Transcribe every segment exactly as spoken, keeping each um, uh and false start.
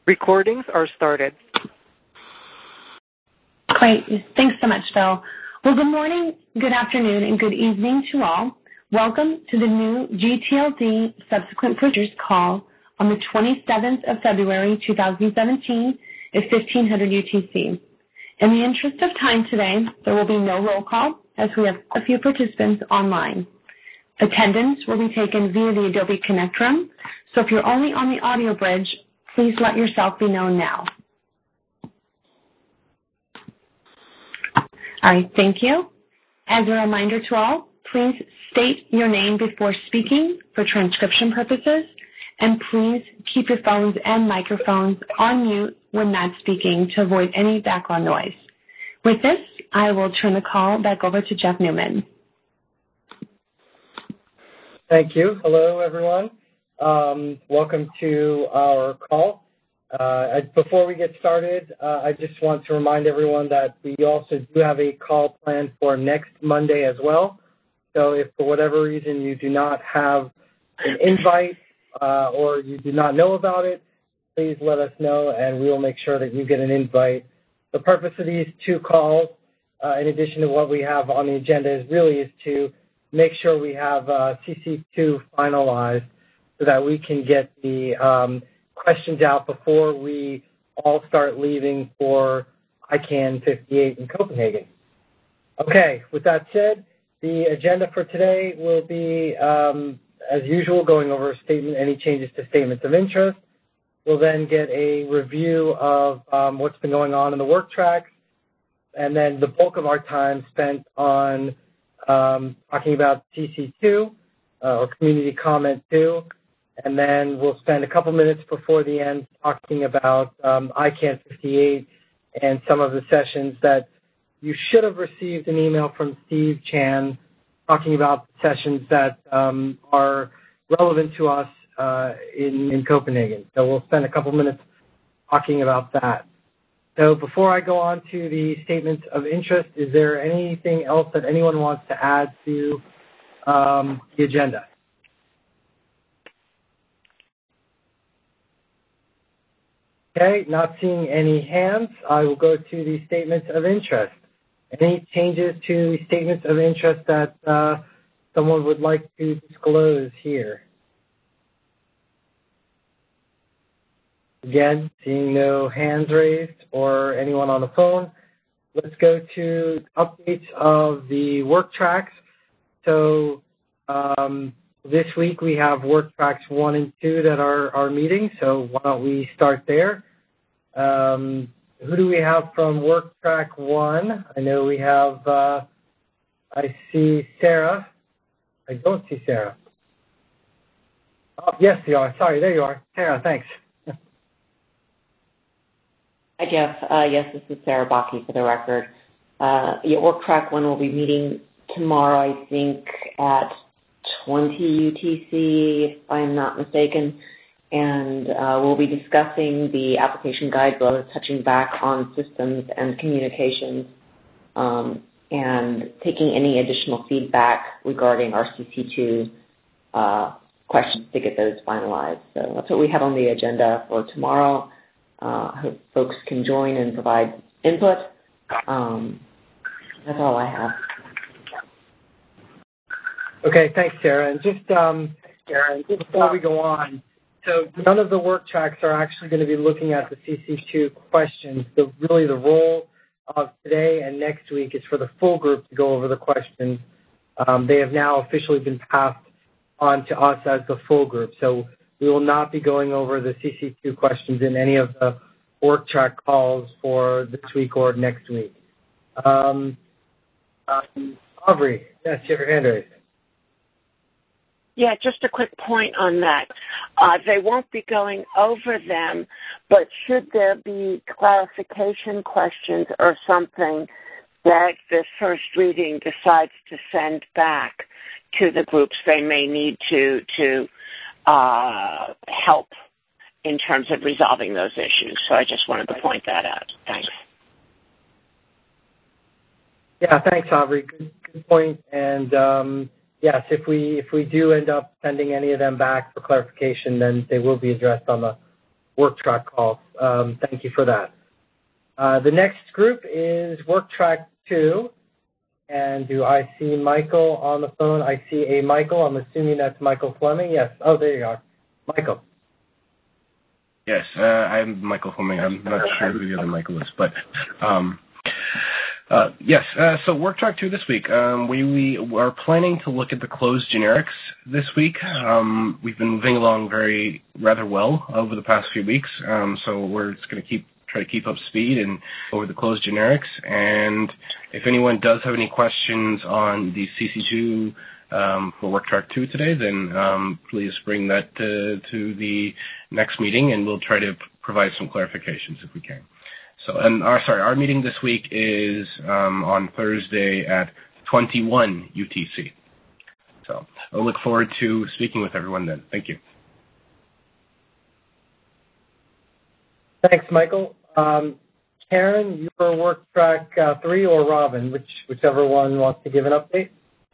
Recordings are started. Great. Thanks so much, Phil. Well, good morning, good afternoon, and good evening to all. Welcome to the new G T L D Subsequent Procedures call on the twenty-seventh of February, two thousand seventeen at fifteen hundred U T C. In the interest of time today, there will be no roll call as we have a few participants online. Attendance will be taken via the Adobe Connect room, so if you're only on the audio bridge, please let yourself be known now. All right, thank you. As a reminder to all, please state your name before speaking for transcription purposes, and please keep your phones and microphones on mute when not speaking to avoid any background noise. With this, I will turn the call back over to Jeff Newman. Thank you. Hello, everyone. Um, welcome to our call. Uh, before we get started, uh, I just want to remind everyone that we also do have a call planned for next Monday as well. So if for whatever reason you do not have an invite uh, or you do not know about it, please let us know and we will make sure that you get an invite. The purpose of these two calls, uh, in addition to what we have on the agenda, is really is to make sure we have uh, C C two finalized so that we can get the um, questions out before we all start leaving for I CANN fifty-eight in Copenhagen. Okay, with that said, the agenda for today will be, um, as usual, going over statement, any changes to statements of interest. We'll then get a review of um, what's been going on in the work tracks, and then the bulk of our time spent on um, talking about C C two uh, or community comment two, and then we'll spend a couple minutes before the end talking about um, I CANN fifty-eight and some of the sessions that you should have received an email from Steve Chan talking about sessions that um, are relevant to us uh, in, in Copenhagen. So we'll spend a couple minutes talking about that. So before I go on to the statements of interest, is there anything else that anyone wants to add to um, the agenda? Okay, not seeing any hands, I will go to the statements of interest. Any changes to the statements of interest that uh, someone would like to disclose here? Again, seeing no hands raised or anyone on the phone, let's go to updates of the work tracks. So um, this week we have work tracks one and two that are, are meeting, so why don't we start there? Um, who do we have from work track one? I know we have, uh, I see Sarah. I don't see Sarah. Oh, yes, you are. Sorry, there you are. Sarah, thanks. Hi, Jeff. Uh, yes, this is Sarah Bakke for the record. Uh, yeah, work track one will be meeting tomorrow, I think, at twenty U T C, if I'm not mistaken. And uh, we'll be discussing the application guide below, touching back on systems and communications, um, and taking any additional feedback regarding our C C two uh, questions to get those finalized. So that's what we have on the agenda for tomorrow. Uh, I hope folks can join and provide input. Um, that's all I have. Okay, thanks, Sarah. And just, um, Sarah, just before we go on, so none of the work tracks are actually going to be looking at the C C two questions. The, really the role of today and next week is for the full group to go over the questions. Um, they have now officially been passed on to us as the full group. So we will not be going over the C C two questions in any of the work track calls for this week or next week. Um, um, Aubrey, yes, you have your hand raised. Yeah, just a quick point on that. Uh, they won't be going over them, but should there be clarification questions or something that the first reading decides to send back to the groups, they may need to to uh, help in terms of resolving those issues. So I just wanted to point that out. Thanks. Yeah, thanks, Aubrey. Good, good point. And um, yes, if we if we do end up sending any of them back for clarification, then they will be addressed on the work track calls. Um, thank you for that. Uh, the next group is work track two. And do I see Michael on the phone? I see a Michael. I'm assuming that's Michael Fleming. Yes. Oh, there you are. Michael. Yes, uh, I'm Michael Fleming. I'm not sure who the other Michael is, but um, uh, yes. Uh, so work track two this week. Um, we, we are planning to look at the closed generics this week. Um, we've been moving along very rather well over the past few weeks, um, so we're just going to keep try to keep up speed and over the closed generics. And if anyone does have any questions on the C C two um, for work track two today, then um, please bring that to, to the next meeting, and we'll try to p- provide some clarifications if we can. So, and our sorry, our meeting this week is um, on Thursday at twenty-one U T C. So I look forward to speaking with everyone then. Thank you. Thanks, Michael. Um, Karen, your work track uh, three, or Robin, which whichever one wants to give an update.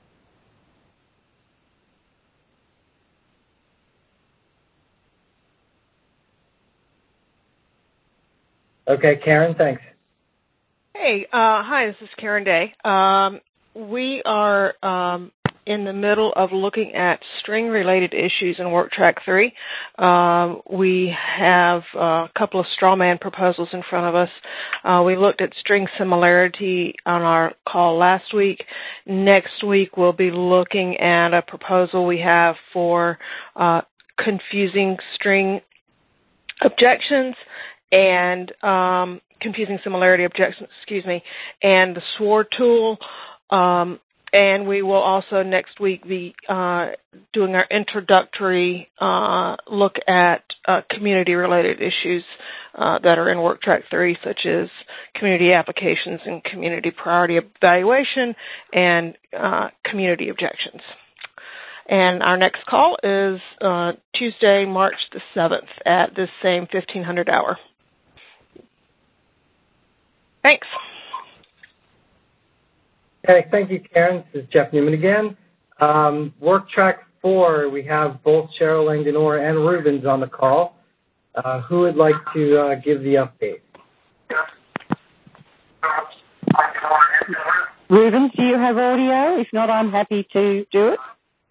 Okay, Karen, thanks. Hey, uh, hi, this is Karen Day. Um, we are um, in the middle of looking at string-related issues in Work Track three. Um, we have a couple of straw man proposals in front of us. Uh, we looked at string similarity on our call last week. Next week, we'll be looking at a proposal we have for uh, confusing string objections and um, confusing similarity objections, excuse me, and the S W O R tool. Um, and we will also next week be uh, doing our introductory uh, look at uh, community-related issues uh, that are in Work Track three, such as community applications and community priority evaluation and uh, community objections. And our next call is uh, Tuesday, March the seventh at this same fifteen hundred hour. Thanks. Okay, thank you, Karen. This is Jeff Newman again. Um, work track four, we have both Cheryl Langdon-Orr and Rubens on the call. Uh, who would like to uh, give the update? Rubens, do you have audio? If not, I'm happy to do it.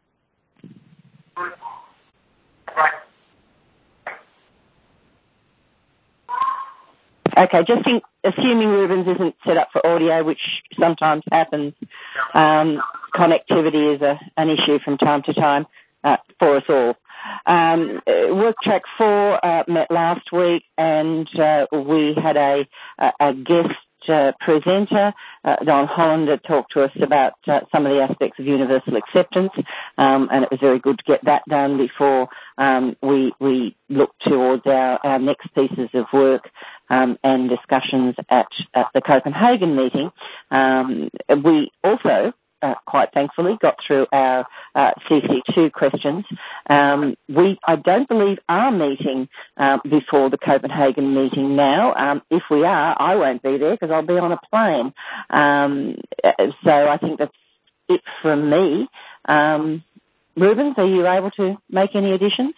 Okay, just in, assuming Rubens isn't set up for audio, which sometimes happens, um, connectivity is a, an issue from time to time uh, for us all. Um, Work Track four uh, met last week, and uh, we had a, a, a guest uh, presenter, uh, Don Holland, that talked to us about uh, some of the aspects of universal acceptance, um, and it was very good to get that done before um, we we look towards our, our next pieces of work um, and discussions at, at the Copenhagen meeting. Um, we also Uh, quite thankfully, got through our uh, C C two questions. Um, we, I don't believe, are meeting uh, before the Copenhagen meeting now. Um, if we are, I won't be there because I'll be on a plane. Um, so I think that's it from me. Um, Rubens, are you able to make any additions?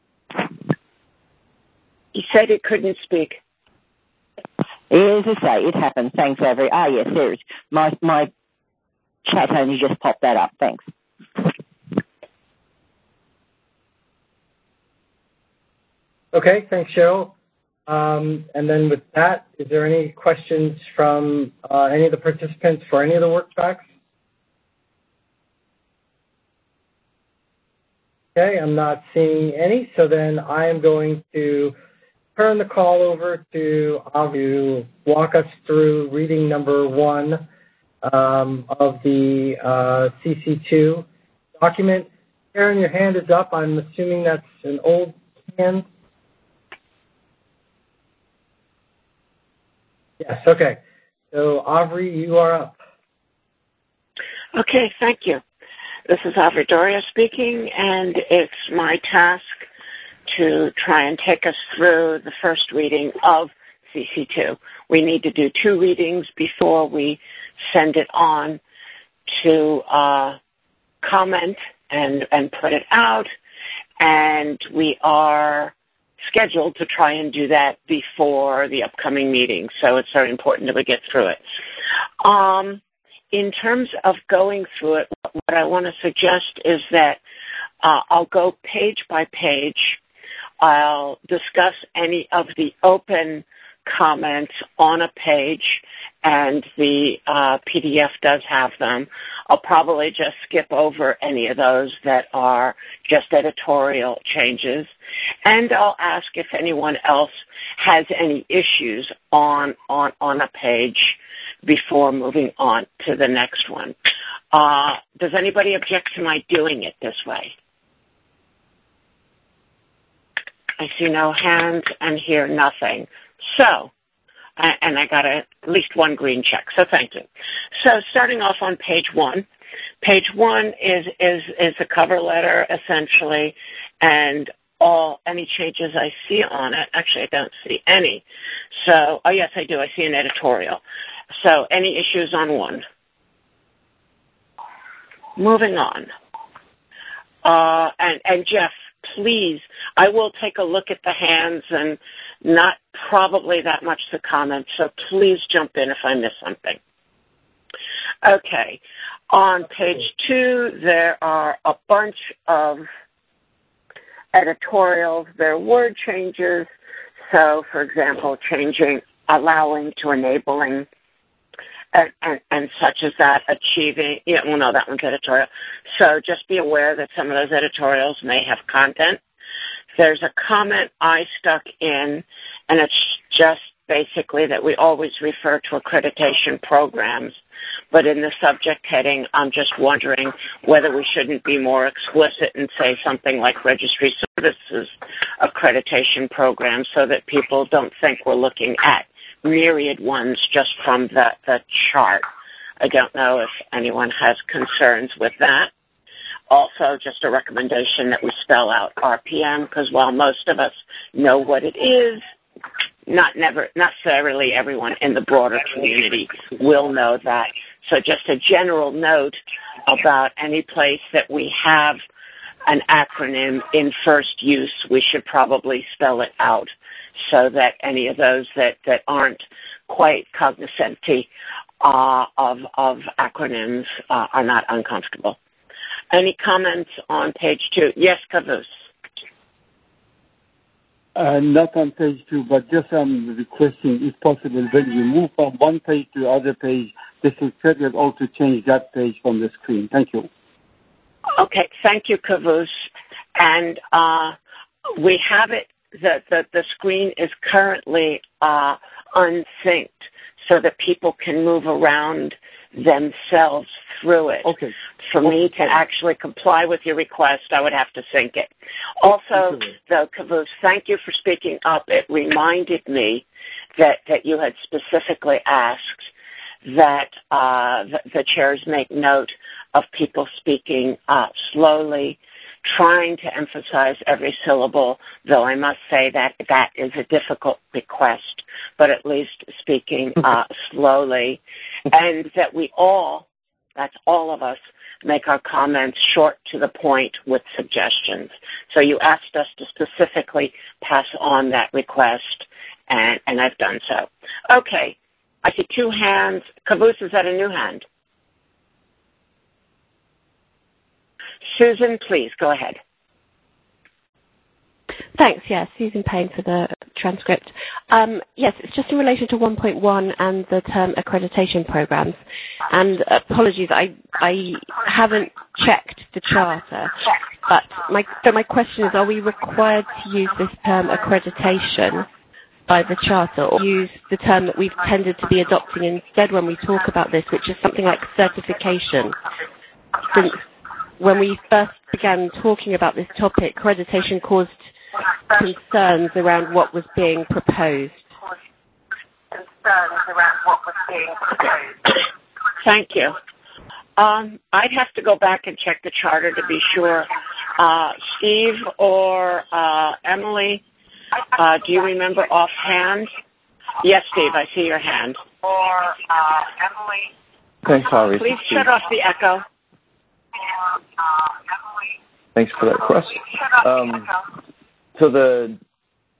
He said he couldn't speak. As I say, it happens. Thanks, Avery. Ah, yes, there is. My, my chat only just popped that up. Thanks. Okay, thanks, Cheryl. Um, and then with that, is there any questions from uh, any of the participants for any of the work tracks? Okay, I'm not seeing any, so then I am going to turn the call over to Avi to walk us through reading number one Um, of the uh, C C two document. Karen, your hand is up. I'm assuming that's an old hand. Yes, okay. So, Aubrey, you are up. Okay, thank you. This is Aubrey Doria speaking, and it's my task to try and take us through the first reading of C C two. We need to do two readings before we send it on to uh, comment and, and put it out. And we are scheduled to try and do that before the upcoming meeting. So it's very important that we get through it. Um, in terms of going through it, what I want to suggest is that uh, I'll go page by page. I'll discuss any of the open comments on a page, and the uh, P D F does have them. I'll probably just skip over any of those that are just editorial changes, and I'll ask if anyone else has any issues on on, on a page before moving on to the next one. Uh, does anybody object to my doing it this way? I see no hands and hear nothing. So, and I got a, at least one green check, so thank you. So starting off on page one, page one is, is, is the cover letter, essentially, and all any changes I see on it. Actually, I don't see any. So, oh, yes, I do. I see an editorial. So any issues on one? Moving on. Uh, and, and Jeff, please, I will take a look at the hands and not probably that much the comments, so please jump in if I miss something. Okay, on page two, there are a bunch of editorials. There are word changes. So, for example, changing allowing to enabling and, and, and such as that, achieving, yeah, well, no, that one's editorial. So just be aware that some of those editorials may have content. There's a comment I stuck in, and it's just basically that we always refer to accreditation programs. But in the subject heading, I'm just wondering whether we shouldn't be more explicit and say something like registry services accreditation programs so that people don't think we're looking at myriad ones just from the, the chart. I don't know if anyone has concerns with that. Also, just a recommendation that we spell out R P M, because while most of us know what it is, not never not necessarily everyone in the broader community will know that. So just a general note about any place that we have an acronym in first use, we should probably spell it out so that any of those that, that aren't quite cognizant uh, of, of acronyms uh, are not uncomfortable. Any comments on page two? Yes, Kavus. Uh, not on page two, but just um, requesting, if possible, when you move from one page to the other page, the secretary also change that page from the screen. Thank you. Okay, thank you, Kavus. And uh, we have it, the, the, the screen is currently uh, unsynced so that people can move around themselves through it. Okay. For me okay. to actually comply with your request, I would have to sync it. Also, though, Kavus, thank you for speaking up. It reminded me that, that you had specifically asked that uh, the, the chairs make note of people speaking uh, slowly, trying to emphasize every syllable, though I must say that that is a difficult request, but at least speaking uh, slowly, and that we all, that's all of us, make our comments short to the point with suggestions. So you asked us to specifically pass on that request, and, and I've done so. Okay, I see two hands. Kavus, is that a new hand? Susan, please, go ahead. Thanks, yes, Susan Payne for the transcript. Um, yes, it's just in relation to one point one and the term accreditation programs. And apologies, I, I haven't checked the charter, but my, so my question is, are we required to use this term accreditation by the charter, or use the term that we've tended to be adopting instead when we talk about this, which is something like certification? Since when we first began talking about this topic, accreditation caused concerns around what was being proposed. Concerns around what was being proposed. Thank you. Um, I'd have to go back and check the charter to be sure. Uh, Steve or uh, Emily, uh, do you remember offhand? Yes, Steve, I see your hand. Or uh, Emily. Thanks, Harvey. Please shut off the echo. Thanks for that request. Um, so the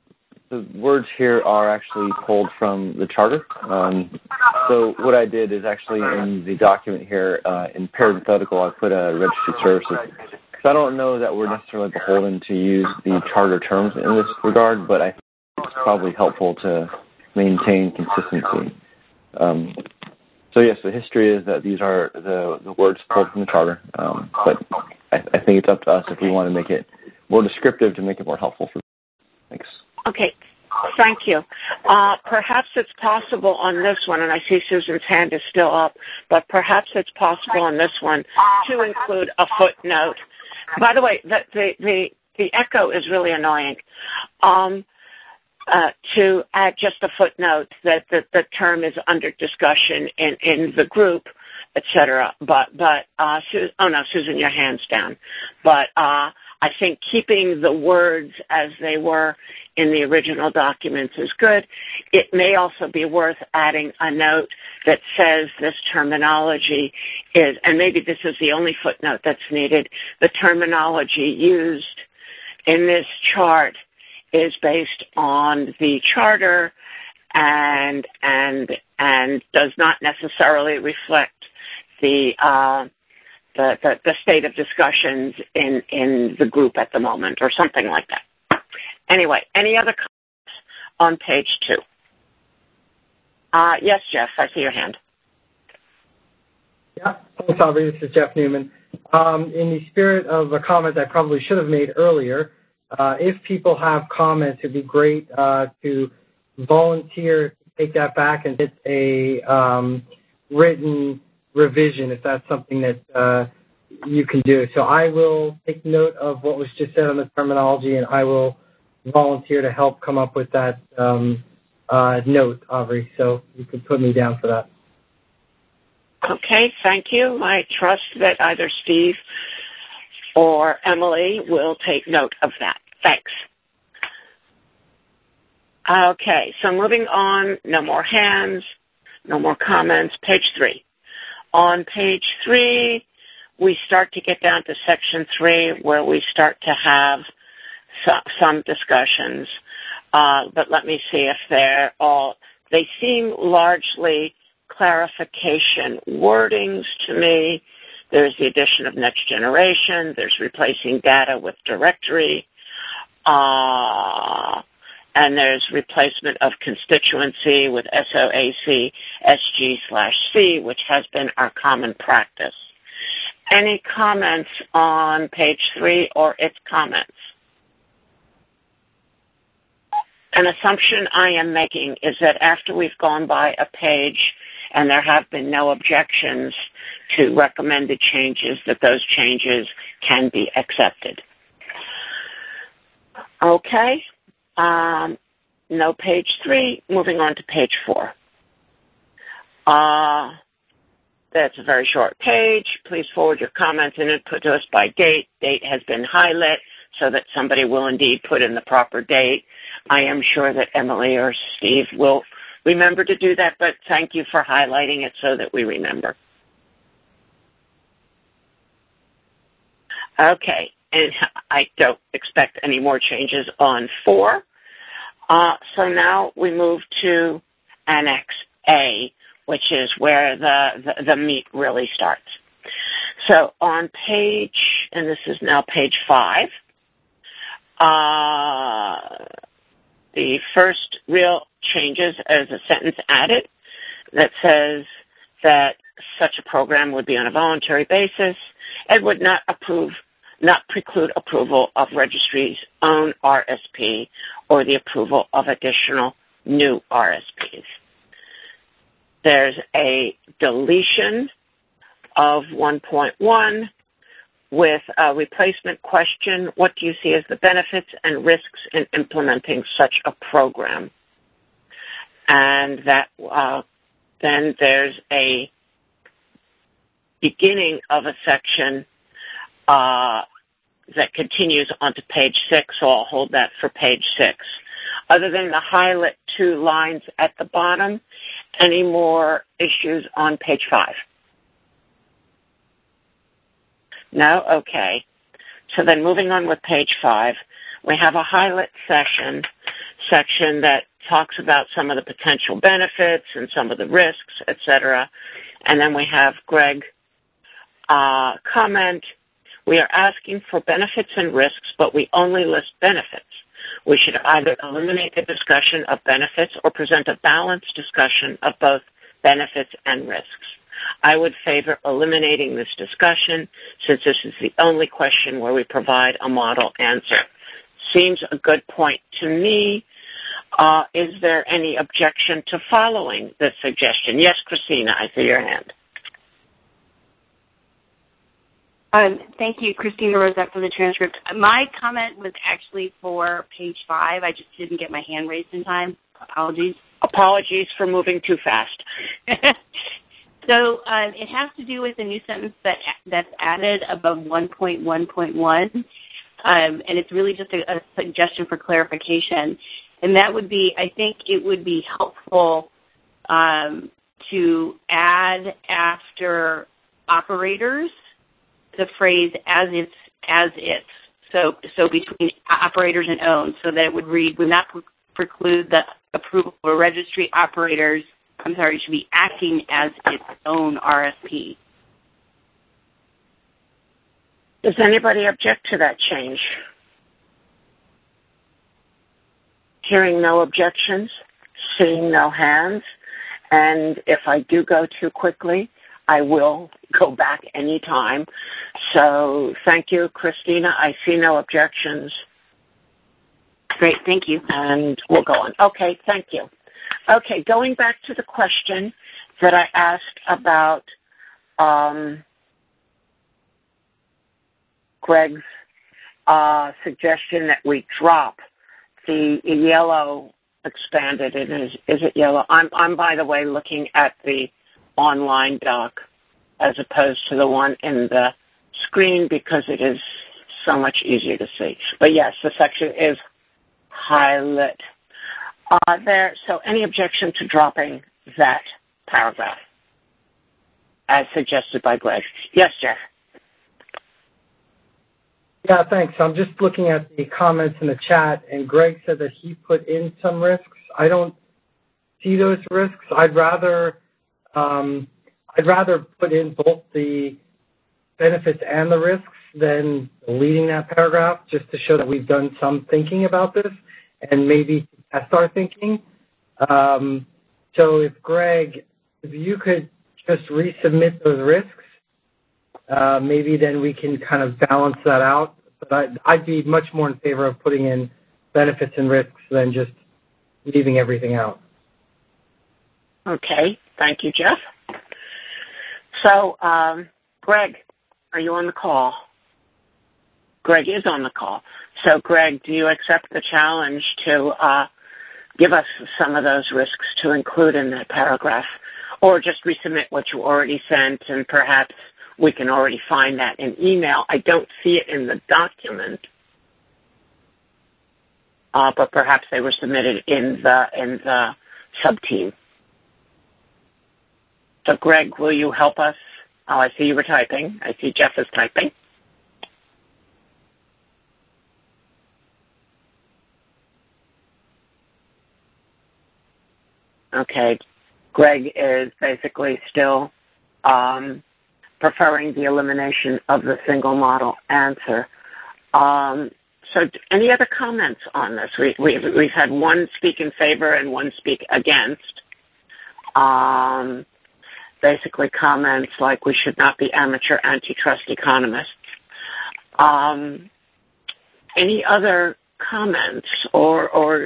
the words here are actually pulled from the charter. Um, so what I did is actually in the document here, uh, in parenthetical, I put uh, registered services. Because I don't know that we're necessarily beholden to use the charter terms in this regard, but I think it's probably helpful to maintain consistency. Um, so yes, the history is that these are the, the words pulled from the charter, um, but I, I think it's up to us if we want to make it more descriptive to make it more helpful for. Thanks. Okay, thank you. Uh, perhaps it's possible on this one, and I see Susan's hand is still up, but perhaps it's possible on this one to include a footnote. By the way, the the the, the echo is really annoying. Um, uh, to add just a footnote that the, the term is under discussion in, in the group, et cetera. But but uh, Su- oh no, Susan, your hand's down. But uh, I think keeping the words as they were in the original documents is good. It may also be worth adding a note that says this terminology is, and maybe this is the only footnote that's needed, the terminology used in this chart is based on the charter and and and does not necessarily reflect the uh, The, the, the state of discussions in, in the group at the moment or something like that. Anyway, any other comments on page two? Uh, yes, Jeff, I see your hand. Yeah, thanks, Aubrey. This is Jeff Newman. Um, in the spirit of a comment I probably should have made earlier, uh, if people have comments, it'd be great uh, to volunteer, take that back and get a um, written revision if that's something that uh, you can do. So I will take note of what was just said on the terminology, and I will volunteer to help come up with that um, uh, note, Aubrey. So you can put me down for that. Okay, thank you. I trust that either Steve or Emily will take note of that. Thanks. Okay, so moving on, no more hands, no more comments. Page three. On page three, we start to get down to section three where we start to have some, some discussions. Uh, but let me see if they're all, they seem largely clarification wordings to me. There's the addition of next generation. There's replacing data with directory. Uh, and there's replacement of constituency with S O A C S G slash C, which has been our common practice. Any comments on page three or its comments? An assumption I am making is that after we've gone by a page and there have been no objections to recommended changes, that those changes can be accepted. Okay. Um, no page three. Moving on to page four. Uh, that's a very short page. Please forward your comments and input to us by date. Date has been highlighted so that somebody will indeed put in the proper date. I am sure that Emily or Steve will remember to do that, but thank you for highlighting it so that we remember. Okay, and I don't expect any more changes on four. Uh, so now we move to Annex A, which is where the, the, the meat really starts. So on page, and this is now page five, uh, the first real changes is a sentence added that says that such a program would be on a voluntary basis and would not approve, not preclude approval of registry's own R S P or the approval of additional new R S Ps. There's a deletion of one point one with a replacement question. What do you see as the benefits and risks in implementing such a program? And that uh, then there's a beginning of a section uh, that continues onto page six, so I'll hold that for page six. Other than the highlight two lines at the bottom, any more issues on page five? No? Okay. So then moving on with page five, we have a highlight section section that talks about some of the potential benefits and some of the risks, et cetera. And then we have Greg uh, comment, we are asking for benefits and risks, but we only list benefits. We should either eliminate the discussion of benefits or present a balanced discussion of both benefits and risks. I would favor eliminating this discussion since this is the only question where we provide a model answer. Seems a good point to me. Uh, is there any objection to following this suggestion? Yes, Christina, I see your hand. Um, thank you, Christina Rosette, for the transcript. My comment was actually for page five. I just didn't get my hand raised in time. Apologies. Apologies for moving too fast. So um, it has to do with a new sentence that that's added above one point one point one, um, and it's really just a, a suggestion for clarification. And that would be, I think it would be helpful um, to add after operators the phrase as it's, as it's. So, so between operators and owned, so that it would read, would not pre- preclude the approval of registry operators, I'm sorry, it should be acting as its own R S P. Does anybody object to that change? Hearing no objections, seeing no hands, and if I do go too quickly, I will go back any time. So thank you, Christina. I see no objections. Great, thank you. And we'll go on. Okay, thank you. Okay, going back to the question that I asked about um, Greg's uh, suggestion that we drop the yellow expanded. It is, is it yellow? I'm, I'm, by the way, looking at the online doc as opposed to the one in the screen because it is so much easier to see. But yes, the section is highlighted uh, there. So any objection to dropping that paragraph as suggested by Greg? Yes, Jeff. Yeah, thanks. I'm just looking at the comments in the chat, and Greg said that he put in some risks. I don't see those risks. I'd rather um, I'd rather put in both the benefits and the risks than deleting that paragraph, just to show that we've done some thinking about this and maybe test our thinking. Um, so if Greg, if you could just resubmit those risks, Uh, maybe then we can kind of balance that out. But I'd, I'd be much more in favor of putting in benefits and risks than just leaving everything out. Okay. Thank you, Jeff. So, um, Greg, are you on the call? Greg is on the call. So, Greg, do you accept the challenge to uh, give us some of those risks to include in that paragraph? Or just resubmit what you already sent and perhaps we can already find that in email. I don't see it in the document, uh, but perhaps they were submitted in the in the sub-team. So, Greg, will you help us? Oh, I see you were typing. I see Jeff is typing. Okay. Greg is basically still Um, preferring the elimination of the single model answer. Um, so any other comments on this? We, we, we've had one speak in favor and one speak against. Um, basically comments like we should not be amateur antitrust economists. Um, any other comments or, or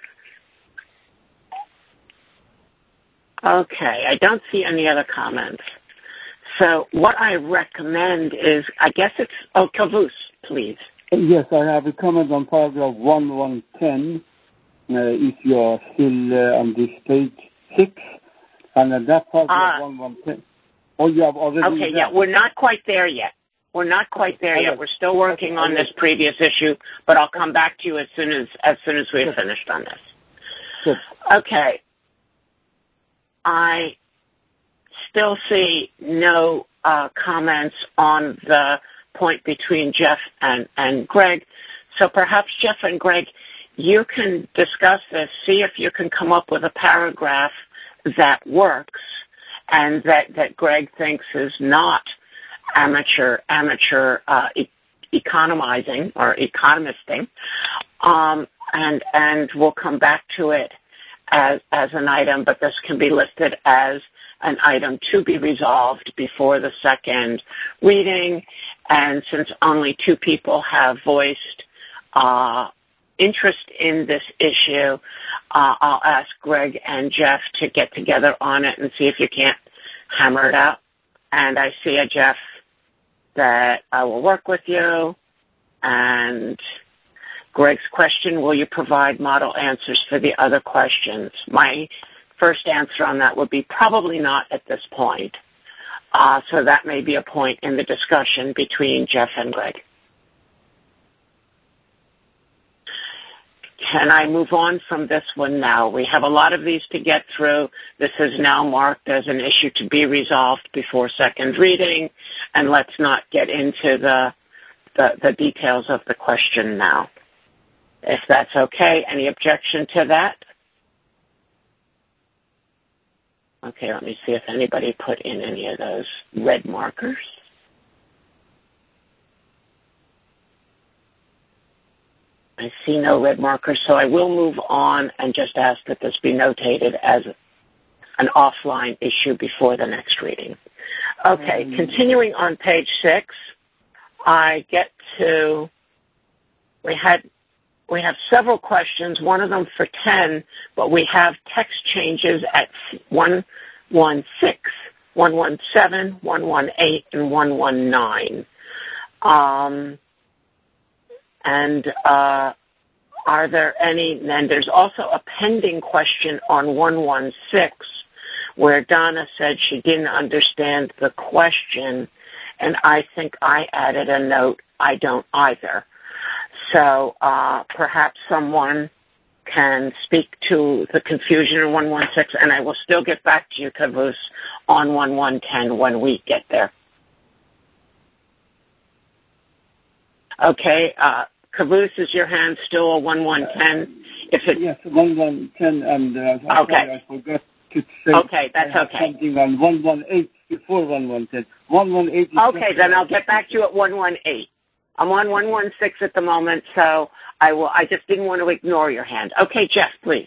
okay, I don't see any other comments. So what I recommend is, I guess it's, oh, Kavus, please. Yes, I have a comment on paragraph one one ten, uh, if you are still uh, on this page six, and uh, that paragraph uh, one one ten. Oh, you have already... Okay, yeah, we're not quite there yet. We're not quite there yet. We're still working on this previous issue, but I'll come back to you as soon as, as soon as we've finished on this. Good. Okay. I still see no uh, comments on the point between Jeff and, and Greg. So perhaps, Jeff and Greg, you can discuss this, see if you can come up with a paragraph that works and that, that Greg thinks is not amateur, amateur uh, e- economizing or economisting, um, and, and we'll come back to it as, as an item, but this can be listed as an item to be resolved before the second reading. And since only two people have voiced uh, interest in this issue, uh, I'll ask Greg and Jeff to get together on it and see if you can't hammer it out. And I see a Jeff that I will work with you. And Greg's question, will you provide model answers for the other questions? My first answer on that would be probably not at this point. Uh, so that may be a point in the discussion between Jeff and Greg. Can I move on from this one now? We have a lot of these to get through. This is now marked as an issue to be resolved before second reading, and let's not get into the, the, the details of the question now. If that's okay, any objection to that? Okay, let me see if anybody put in any of those red markers. I see no red markers, so I will move on and just ask that this be notated as an offline issue before the next reading. Okay, um, continuing on page six, I get to, we had, we have several questions, one of them for ten, but we have text changes at one one six, one one seven, one one eight, and one one nine. Um, and uh, are there any, and there's also a pending question on one one six where Donna said she didn't understand the question, and I think I added a note, I don't either. So uh, perhaps someone can speak to the confusion in one one six, and I will still get back to you, Caboose, on one one ten when we get there. Okay, uh, Caboose, is your hand still a one one ten? If it yes, one one ten, and uh, okay. Sorry, I forgot to say okay, that's okay. something on one one eight before one one ten. one one eight. Okay, then I'll get back to you at one one eight. I'm on one one six at the moment, so I will. I just didn't want to ignore your hand. Okay, Jeff, please.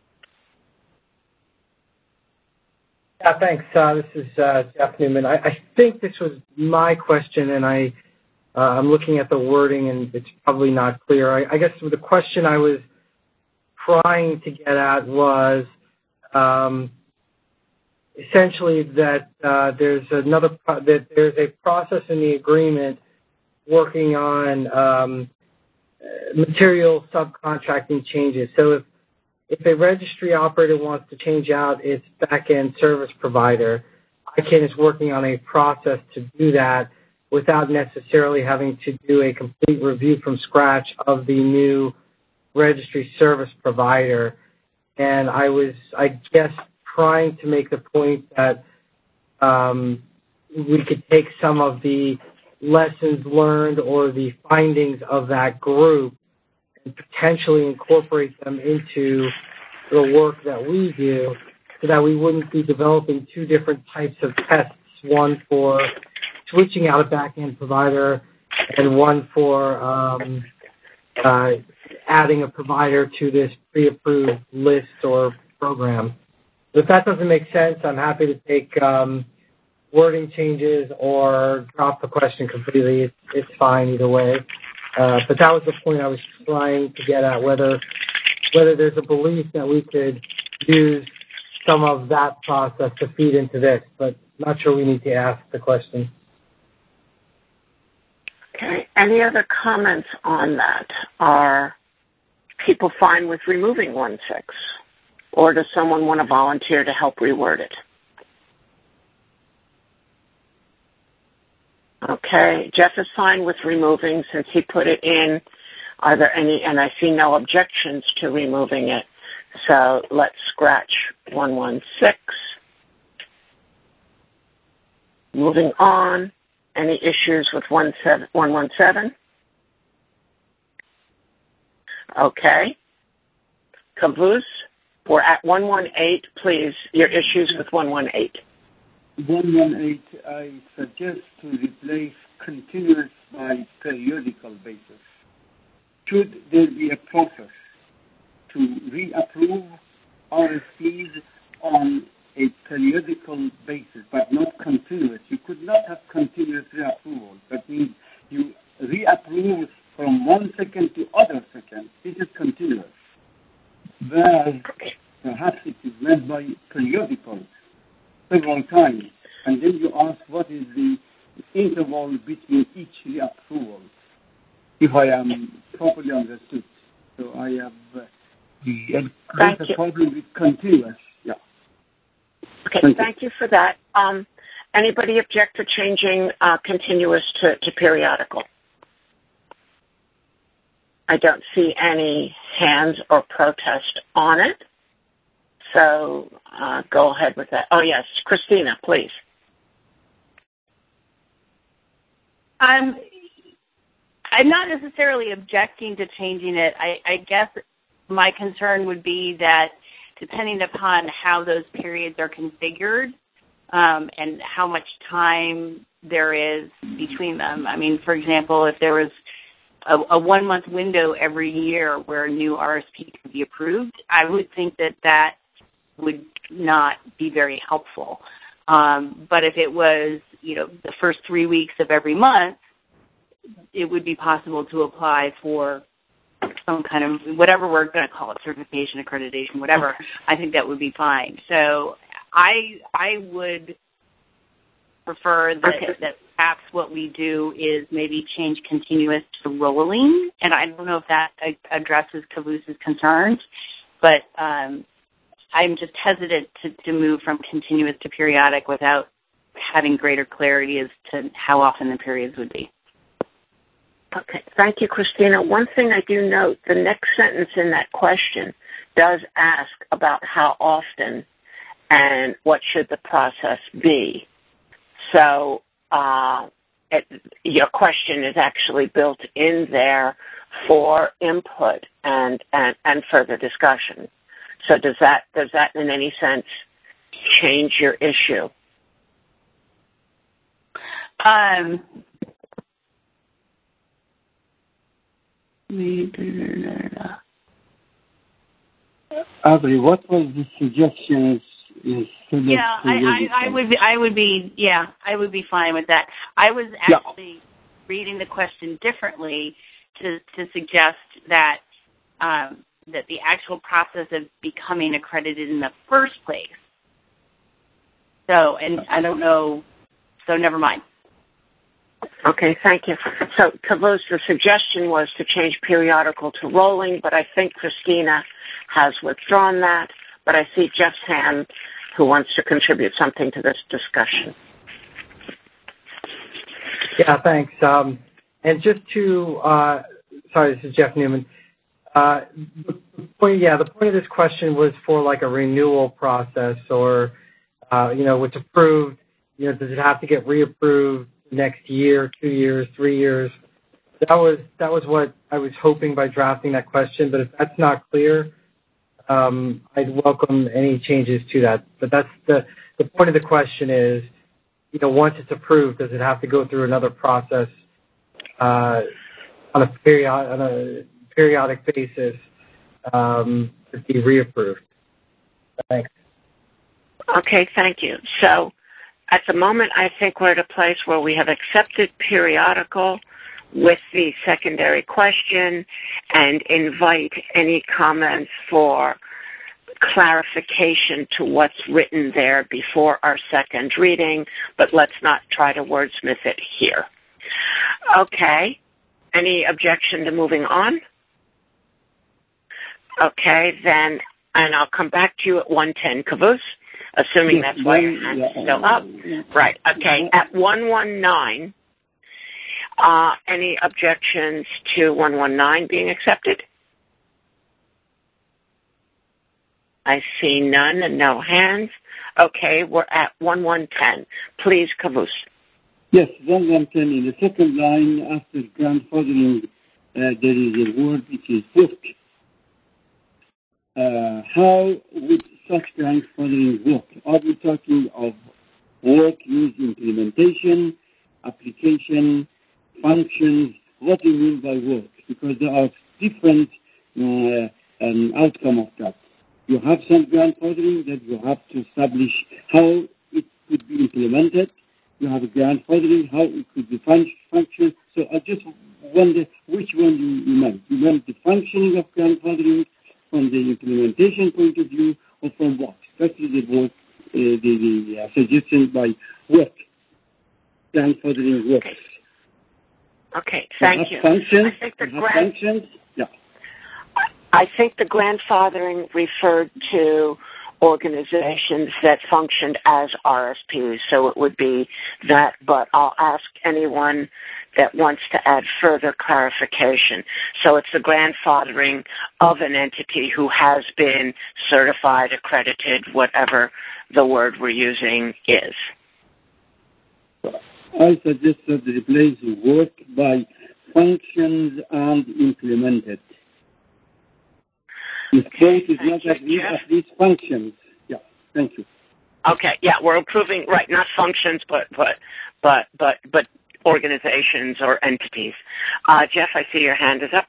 Yeah, thanks. Uh, this is uh, Jeff Newman. I, I think this was my question, and I, uh, I'm looking at the wording, and it's probably not clear. I, I guess the question I was trying to get at was um, essentially that uh, there's another pro- that there's a process in the agreement working on um, material subcontracting changes. So if, if a registry operator wants to change out its back-end service provider, I C A N is working on a process to do that without necessarily having to do a complete review from scratch of the new registry service provider. And I was, I guess, trying to make the point that um, we could take some of the lessons learned or the findings of that group and potentially incorporate them into the work that we do so that we wouldn't be developing two different types of tests, one for switching out a back-end provider and one for um, uh, adding a provider to this pre-approved list or program. If that doesn't make sense, I'm happy to take um, wording changes or drop the question completely. It's, it's fine either way. Uh, but that was the point I was trying to get at, whether whether there's a belief that we could use some of that process to feed into this, but not sure we need to ask the question. Okay. Any other comments on that? Are people fine with removing one six? Or does someone want to volunteer to help reword it? Okay, Jeff is fine with removing since he put it in. Are there any, and I see no objections to removing it. So let's scratch one one six. Moving on, any issues with one one seven? Okay, Kavus, we're at one one eight. Please, your issues with one one eight. one one eight, I suggest to replace continuous by periodical basis. Should there be a process to reapprove R S Ps on a periodical basis, but not continuous? You could not have continuous reapproval. That means you reapprove from one second to other second. This is continuous. Whereas perhaps it is led by periodical several times, and then you ask what is the interval between each reapproval, if I am properly understood. So I have uh, the thank a you. problem with continuous. Yeah. Okay, thank, thank you. you for that. Um, anybody object to changing uh, continuous to, to periodical? I don't see any hands or protest on it. So uh, go ahead with that. Oh, yes, Christina, please. Um, I'm not necessarily objecting to changing it. I, I guess my concern would be that depending upon how those periods are configured um, and how much time there is between them. I mean, for example, if there was a, a one-month window every year where a new R S P could be approved, I would think that that would not be very helpful. Um, but if it was, you know, the first three weeks of every month, it would be possible to apply for some kind of, whatever we're going to call it, certification, accreditation, whatever. I think that would be fine. So I I would prefer that, that perhaps what we do is maybe change continuous to rolling. And I don't know if that addresses Kavus's concerns, but um, I'm just hesitant to, to move from continuous to periodic without having greater clarity as to how often the periods would be. Okay, thank you, Christina. One thing I do note, the next sentence in that question does ask about how often and what should the process be. So uh, it, your question is actually built in there for input and, and, and further discussion. So does that does that in any sense change your issue? Um. Audrey, what was the suggestions? In yeah, I, I, I would be, I would be, yeah, I would be fine with that. I was actually yeah. reading the question differently to to suggest that um, that the actual process of becoming accredited in the first place. So, and I don't know. So, never mind. Okay, thank you. So, Kavus, the suggestion was to change periodical to rolling, but I think Christina has withdrawn that. But I see Jeff's hand who wants to contribute something to this discussion. Yeah, thanks. Um, and just to, uh, sorry, this is Jeff Newman. Uh, the point, yeah, the point of this question was for like a renewal process or, uh, you know, what's approved, you know, does it have to get reapproved next year, two years, three years? That was that was what I was hoping by drafting that question. But if that's not clear, um, I'd welcome any changes to that. But that's the the point of the question is, you know, once it's approved, does it have to go through another process uh, on a period on a periodic basis um, to be reapproved? Thanks. Okay, thank you. So at the moment, I think we're at a place where we have accepted periodical with the secondary question and invite any comments for clarification to what's written there before our second reading, but let's not try to wordsmith it here. Okay. Any objection to moving on? Okay, then, and I'll come back to you at one ten, Kavus, assuming that's why your hand's still up. Right, okay. At one one nine, uh, any objections to one one nine being accepted? I see none and no hands. Okay, we're at one one ten. Please, Kavus. Yes, one one ten. In the second line, after grandfathering, uh, there is a word which is book. uh, how would such grandfathering work? Are we talking of work use implementation, application, functions? What do you mean by work? Because there are different uh, um, outcome of that. You have some grandfathering that you have to establish how it could be implemented. You have a grandfathering, how it could be fun- function. So I just wonder which one you, you meant. You meant the functioning of grandfathering from the implementation point of view, or from what? That is the work, uh, the, the uh, suggestion by work. Grandfathering works. Okay, thank you. you. Functions, I think the have grand- functions. Yeah. I think the grandfathering referred to organizations that functioned as R S Ps, so it would be that, but I'll ask anyone that wants to add further clarification. So it's the grandfathering of an entity who has been certified, accredited, whatever the word we're using is. I suggest that the replace work by functions and implemented. The quote is not at least, at least functions. Yeah, thank you. Okay, yeah, we're improving, right, not functions, but but but but but organizations or entities. Uh, Jeff, I see your hand is up.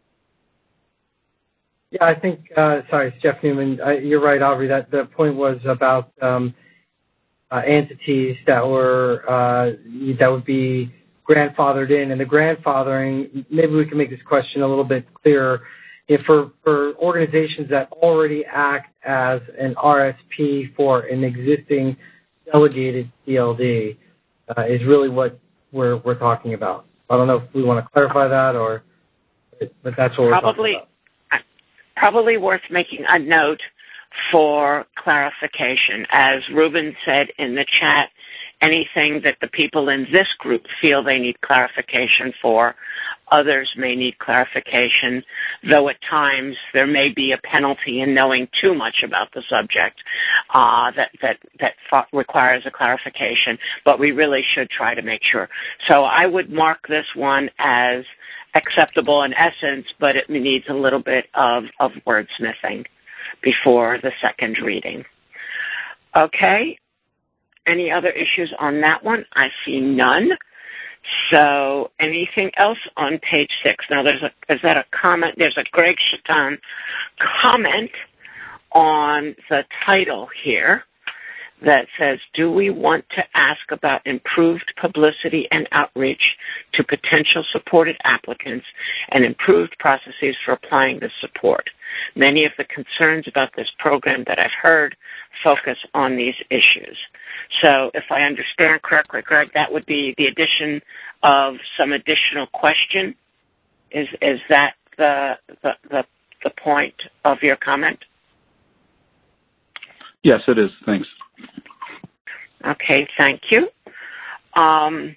Yeah, I think, uh, sorry, it's Jeff Newman. Uh, you're right, Aubrey, that the point was about um, uh, entities that were, uh, that would be grandfathered in. And the grandfathering, maybe we can make this question a little bit clearer. If for, for organizations that already act as an R S P for an existing delegated D L D uh, is really what we're we're talking about. I don't know if we want to clarify that, or, but that's what we're probably, talking about. Probably worth making a note for clarification. As Ruben said in the chat, anything that the people in this group feel they need clarification for, others may need clarification, though at times there may be a penalty in knowing too much about the subject uh, that, that, that requires a clarification, but we really should try to make sure. So I would mark this one as acceptable in essence, but it needs a little bit of, of wordsmithing before the second reading. Okay. Any other issues on that one? I see none. So anything else on page six? Now, there's a, is that a comment? There's a Greg Shatan comment on the title here that says, do we want to ask about improved publicity and outreach to potential supported applicants and improved processes for applying the support? Many of the concerns about this program that I've heard focus on these issues. So if I understand correctly, Greg, that would be the addition of some additional question. Is is that the the, the, the point of your comment? Yes, it is. Thanks. Okay, thank you. Um,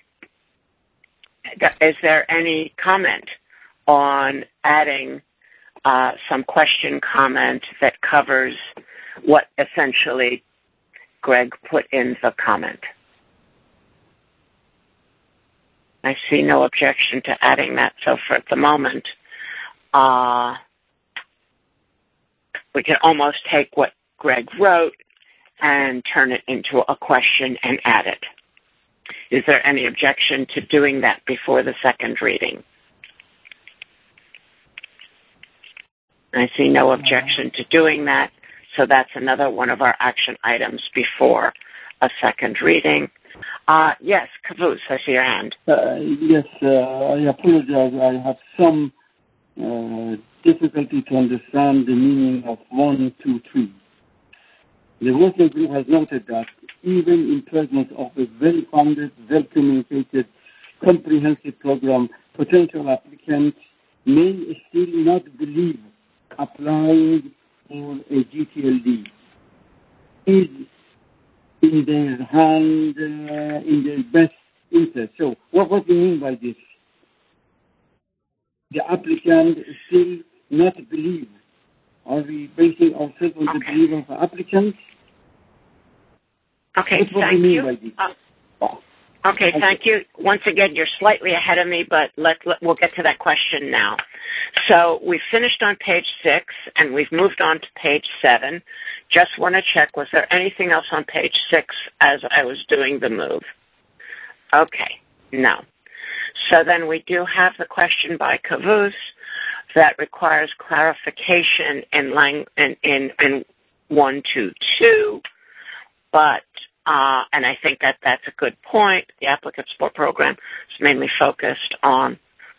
is there any comment on adding uh, some question comment that covers what essentially Greg put in the comment? I see no objection to adding that, so for the moment, uh, we can almost take what Greg wrote and turn it into a question and add it. Is there any objection to doing that before the second reading? I see no objection to doing that, so that's another one of our action items before a second reading. Uh, yes, Kavuz, I see your hand. Uh, yes, uh, I apologize. I have some uh, difficulty to understand the meaning of one, two, three. The working group has noted that even in presence of a well-funded, well-communicated, comprehensive program, potential applicants may still not believe applying for a G T L D is in their hand, uh, in their best interest. So what, what do you mean by this? The applicant still not believe. Are we basing ourselves on okay. the belief of the applicants? Okay, That's what thank we mean you. by this. Uh, Okay, thank you. Once again, you're slightly ahead of me, but let, let, we'll get to that question now. So we finished on page six, and we've moved on to page seven. Just want to check, was there anything else on page six as I was doing the move? Okay, no. So then we do have the question by Kavus that requires clarification in, lang- in, in, in one two two, but Uh, and I think that that's a good point. The applicant support program is mainly focused on,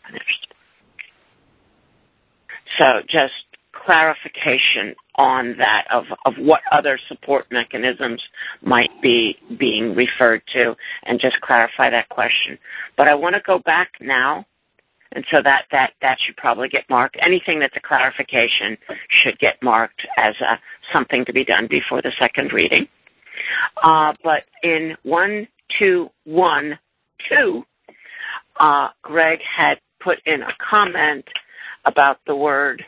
so just clarification on that of, of what other support mechanisms might be being referred to, and just clarify that question. But I want to go back now, and so that, that, that should probably get marked. Anything that's a clarification should get marked as a, something to be done before the second reading. Uh, but in one two one two, uh, Greg had put in a comment about the word.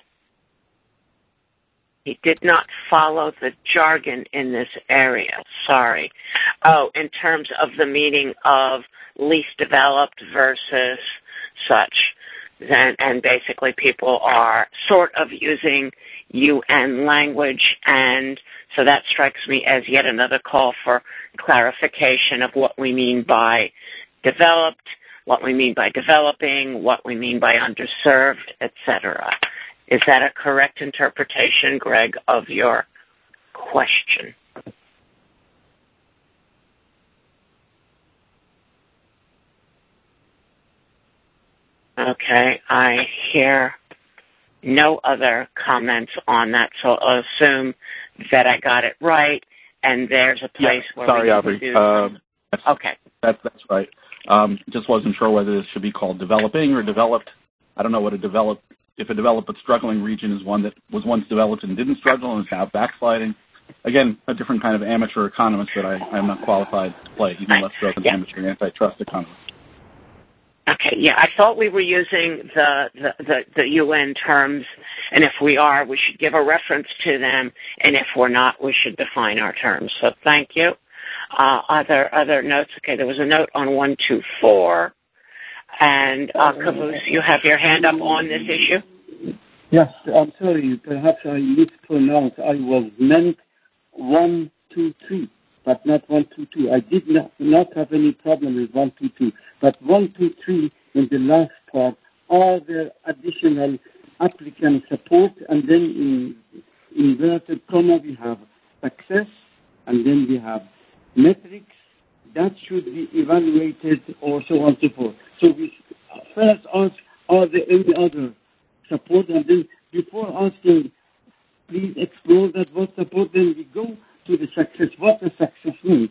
He did not follow the jargon in this area. Sorry. Oh, in terms of the meaning of least developed versus such. And, and basically people are sort of using U N language, and so that strikes me as yet another call for clarification of what we mean by developed, what we mean by developing, what we mean by underserved, et cetera. Is that a correct interpretation, Greg, of your question? Okay, I hear no other comments on that, so I'll assume that I got it right, and there's a place yeah, where sorry, we Aubrey. can do uh, that's, Okay. That's, that's right. Um, just wasn't sure whether this should be called developing or developed. I don't know what a developed, if a developed but struggling region is one that was once developed and didn't struggle and is now backsliding. Again, a different kind of amateur economist that I, I'm not qualified to play, even less so than yeah. amateur antitrust economist. Okay, yeah, I thought we were using the, the, the, the U N terms, and if we are, we should give a reference to them, and if we're not, we should define our terms. So thank you. Uh, other other notes? Okay, there was a note on one two four, and uh, Kavus, you have your hand up on this issue? Yes, I'm sorry, perhaps I mispronounced. I was meant one two three. But not one two two. I did not, not have any problem with one two two. But one two three in the last part, are there additional applicant support? And then in inverted comma, we have success, and then we have metrics. That should be evaluated, or so on and so forth. So we first ask, are there any other support? And then before asking, please explore that what support, then we go to the success, what the success means.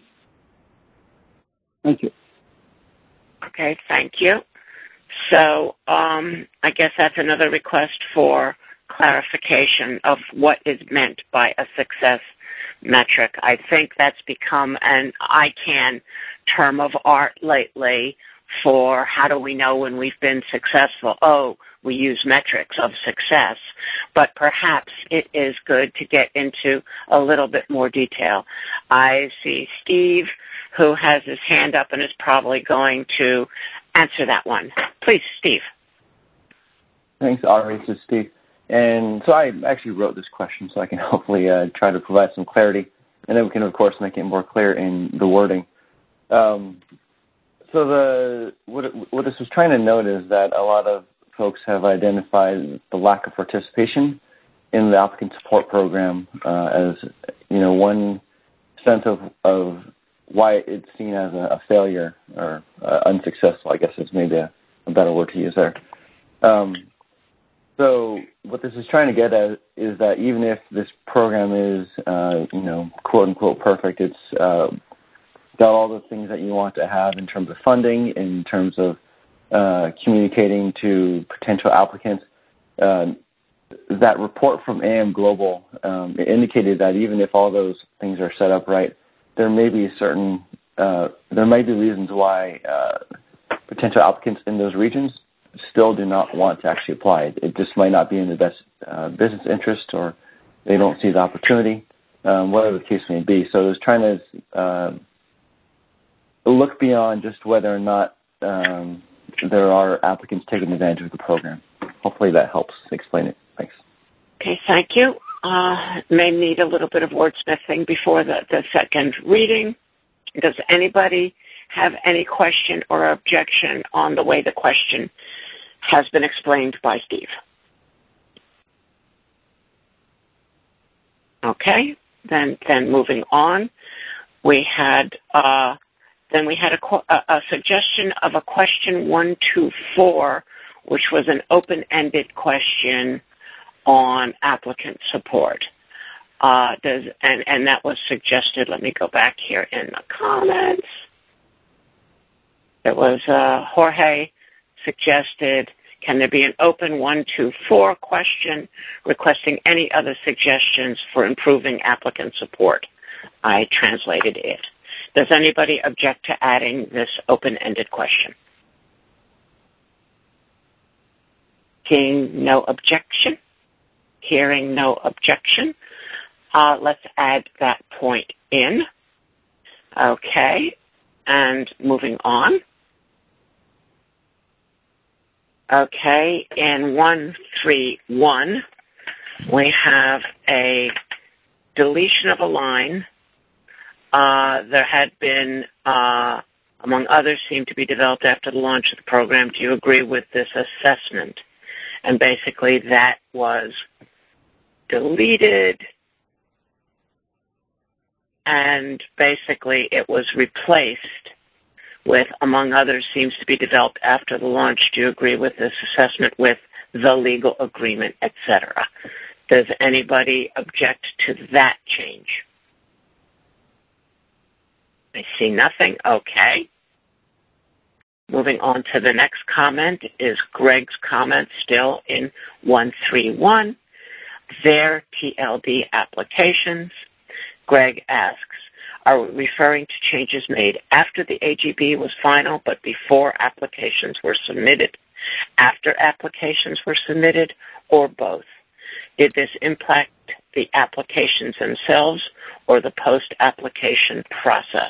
Thank you. Okay, thank you. So um, I guess that's another request for clarification of what is meant by a success metric. I think that's become an I CAN term of art lately for how do we know when we've been successful. Oh, we use metrics of success, but perhaps it is good to get into a little bit more detail. I see Steve, who has his hand up and is probably going to answer that one. Please, Steve. Thanks, Ari. This is Steve. And so I actually wrote this question so I can hopefully uh, try to provide some clarity, and then we can, of course, make it more clear in the wording. Um, so the what, it, what this was trying to note is that a lot of folks have identified the lack of participation in the applicant support program uh, as, you know, one sense of, of why it's seen as a, a failure or uh, unsuccessful, I guess is maybe a, a better word to use there. Um, so what this is trying to get at is that even if this program is, uh, you know, quote unquote perfect, it's uh, got all the things that you want to have in terms of funding, in terms of uh, communicating to potential applicants. Uh, that report from A M Global um, it indicated that even if all those things are set up right, there may be certain, uh, there may be reasons why uh, potential applicants in those regions still do not want to actually apply. It just might not be in the best uh, business interest, or they don't see the opportunity, um, whatever the case may be. So I was trying to uh, look beyond just whether or not um, there are applicants taking advantage of the program. Hopefully that helps explain it. Thanks. Okay, thank you. Uh, may need a little bit of wordsmithing before the, the second reading. Does anybody have any question or objection on the way the question has been explained by Steve? Okay, then then moving on, we had uh, then we had a, a, a suggestion of a question one two four, which was an open-ended question on applicant support. Uh, does and and that was suggested. Let me go back here in the comments. It was uh, Jorge suggested. Can there be an open one two four question requesting any other suggestions for improving applicant support? I translated it. Does anybody object to adding this open-ended question? Seeing no objection, hearing no objection, uh, let's add that point in. Okay, and moving on. Okay, in one three one, we have a deletion of a line. Uh, there had been, uh, among others, seemed to be developed after the launch of the program. Do you agree with this assessment? And basically that was deleted, and basically it was replaced with, among others, seems to be developed after the launch. Do you agree with this assessment with the legal agreement, et cetera? Does anybody object to that change? I see nothing. Okay. Moving on to the next comment is Greg's comment still in one three one. Their T L D applications. Greg asks, are we referring to changes made after the A G B was final but before applications were submitted, after applications were submitted, or both? Did this impact the applications themselves or the post-application process?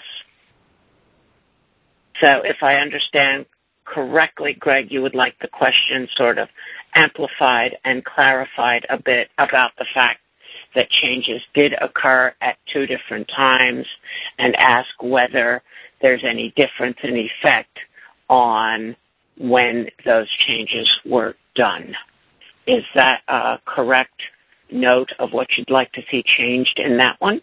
So if I understand correctly, Greg, you would like the question sort of amplified and clarified a bit about the fact that changes did occur at two different times, and ask whether there's any difference in effect on when those changes were done. Is that a correct note of what you'd like to see changed in that one?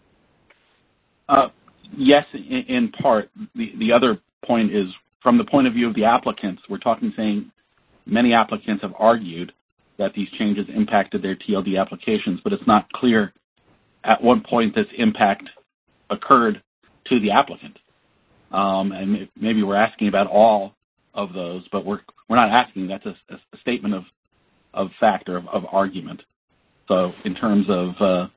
Uh, yes, in, in part. The, the other point is, from the point of view of the applicants, we're talking saying many applicants have argued that these changes impacted their T L D applications, but it's not clear at what point this impact occurred to the applicant. Um, and maybe we're asking about all of those, but we're we're not asking. That's a, a statement of of fact or of, of argument. So in terms of uh,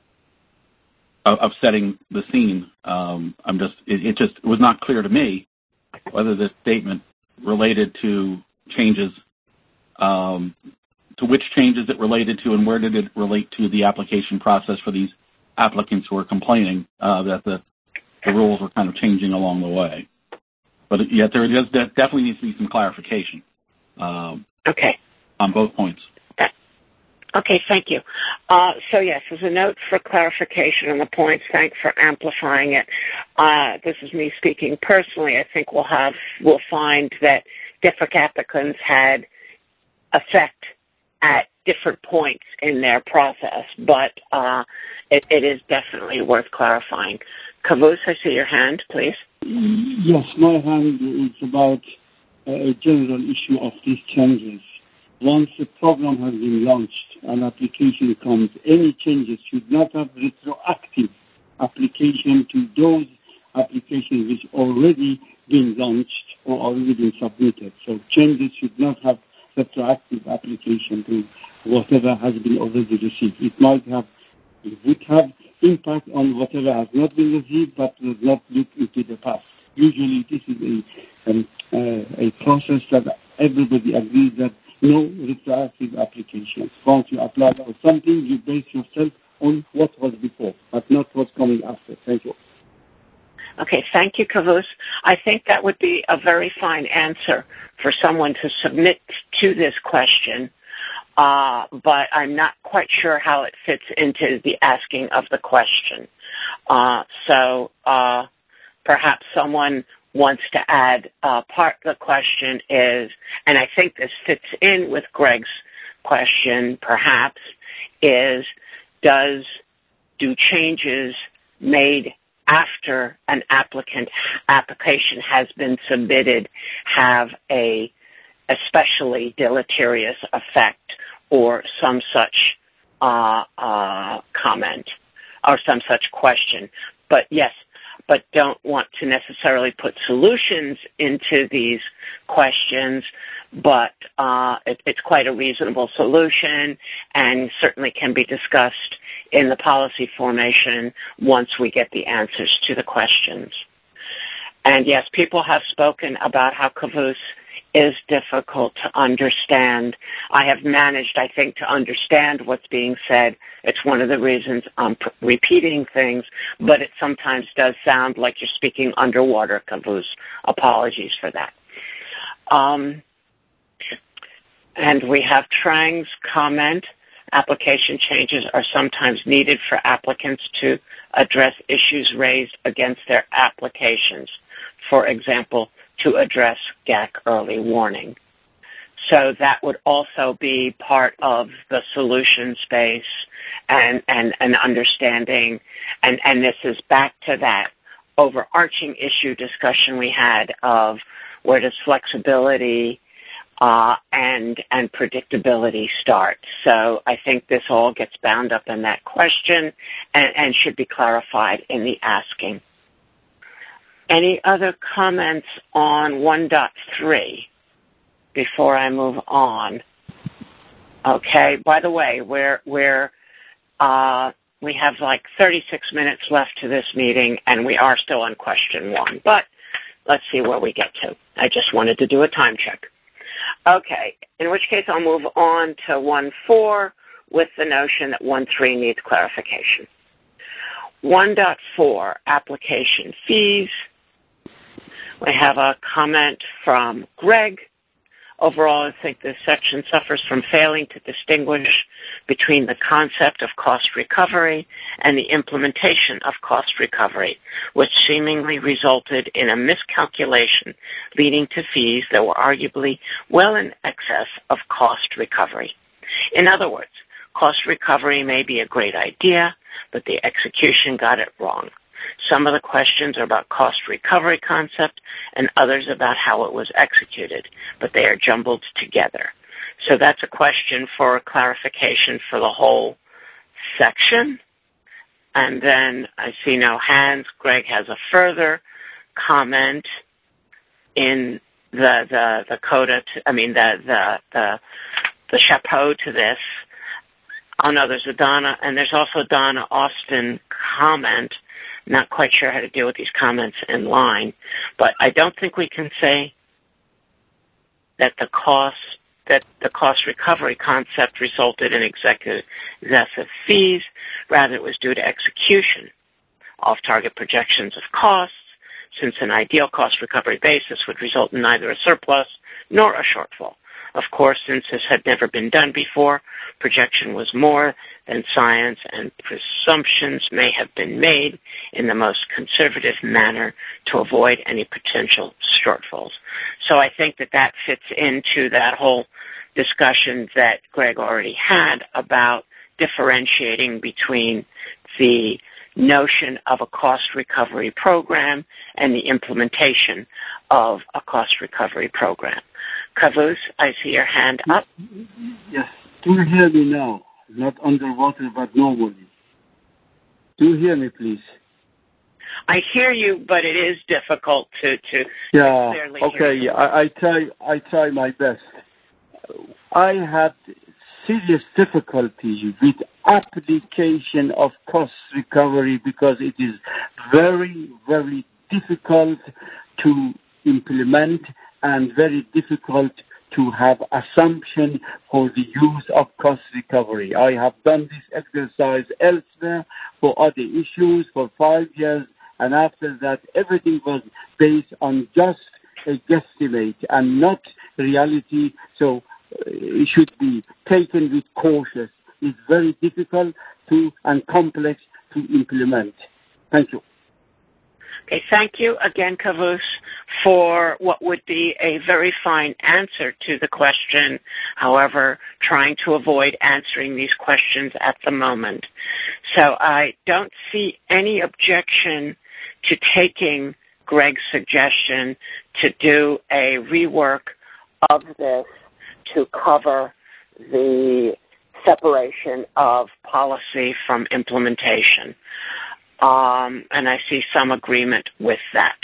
of, of setting the scene, um, I'm just it, it just it was not clear to me whether this statement related to changes. Um, to which changes it related to, and where did it relate to the application process for these applicants who are complaining uh, that the, the rules were kind of changing along the way. But yet there does, definitely needs to be some clarification um, okay. on both points. Okay, thank you. Uh, so yes, as a note for clarification on the points, thanks for amplifying it. Uh, this is me speaking personally. I think we'll have, we'll find that different applicants had effect at different points in their process, but uh, it, it is definitely worth clarifying. Kavus, I see your hand, please. Yes, my hand is about a general issue of these changes. Once the program has been launched, an application comes, any changes should not have retroactive application to those applications which already been launched or already been submitted. So changes should not have retroactive application to whatever has been already received. It might have, it would have impact on whatever has not been received, but does not look into the past. Usually this is a, um, uh, a process that everybody agrees that no retroactive application. Once you apply for something, you base yourself on what was before, but not what's coming after. Thank you. Okay, thank you, Kavus. I think that would be a very fine answer for someone to submit to this question, uh, but I'm not quite sure how it fits into the asking of the question. Uh, so uh, perhaps someone wants to add, uh, part of the question is, and I think this fits in with Greg's question perhaps, is does, do changes made after an applicant application has been submitted have a especially deleterious effect or some such uh, uh, comment or some such question? But yes, but don't want to necessarily put solutions into these questions, but uh, it, it's quite a reasonable solution and certainly can be discussed in the policy formation once we get the answers to the questions. And yes, people have spoken about how Kavus is difficult to understand. I have managed, I think, to understand what's being said. It's one of the reasons I'm p- repeating things, but it sometimes does sound like you're speaking underwater, Kavus. Apologies for that. Um, and we have Trang's comment. Application changes are sometimes needed for applicants to address issues raised against their applications. For example, to address G A C early warning. So that would also be part of the solution space and, and, and understanding, and, and this is back to that overarching issue discussion we had of where does flexibility uh, and, and predictability start. So I think this all gets bound up in that question and, and should be clarified in the asking. Any other comments on one point three before I move on? Okay, by the way, we're, we're, uh, we have like thirty-six minutes left to this meeting, and we are still on question one, but let's see where we get to. I just wanted to do a time check. Okay, in which case I'll move on to one point four with the notion that one point three needs clarification. one point four, application fees. We have a comment from Greg. Overall, I think this section suffers from failing to distinguish between the concept of cost recovery and the implementation of cost recovery, which seemingly resulted in a miscalculation leading to fees that were arguably well in excess of cost recovery. In other words, cost recovery may be a great idea, but the execution got it wrong. Some of the questions are about cost recovery concept and others about how it was executed, but they are jumbled together. So that's a question for clarification for the whole section. And then I see no hands. Greg has a further comment in the the, the coda, to, I mean the, the, the, the chapeau to this. Oh no, there's a Donna, and there's also a Donna Austin comment. Not quite sure how to deal with these comments in line, but I don't think we can say that the cost that the cost recovery concept resulted in excessive fees. Rather, it was due to execution, off-target projections of costs, since an ideal cost recovery basis would result in neither a surplus nor a shortfall. Of course, since this had never been done before, projection was more than science, and presumptions may have been made in the most conservative manner to avoid any potential shortfalls. So I think that that fits into that whole discussion that Greg already had about differentiating between the notion of a cost recovery program and the implementation of a cost recovery program. Kavus, I see your hand up. Yes. Do you hear me now? Not underwater, but normally. Do you hear me, please? I hear you, but it is difficult to, to yeah. clearly okay. hear you. I, I try. I try my best. I had serious difficulty with application of cost recovery because it is very, very difficult to implement and very difficult to have assumption for the use of cost recovery. I have done this exercise elsewhere for other issues for five years, and after that, everything was based on just a guesstimate and not reality. So uh, it should be taken with caution. It's very difficult to and complex to implement. Thank you. Okay, thank you again, Kavus, for what would be a very fine answer to the question, however, trying to avoid answering these questions at the moment. So I don't see any objection to taking Greg's suggestion to do a rework of this to cover the separation of policy from implementation. Um, and I see some agreement with that.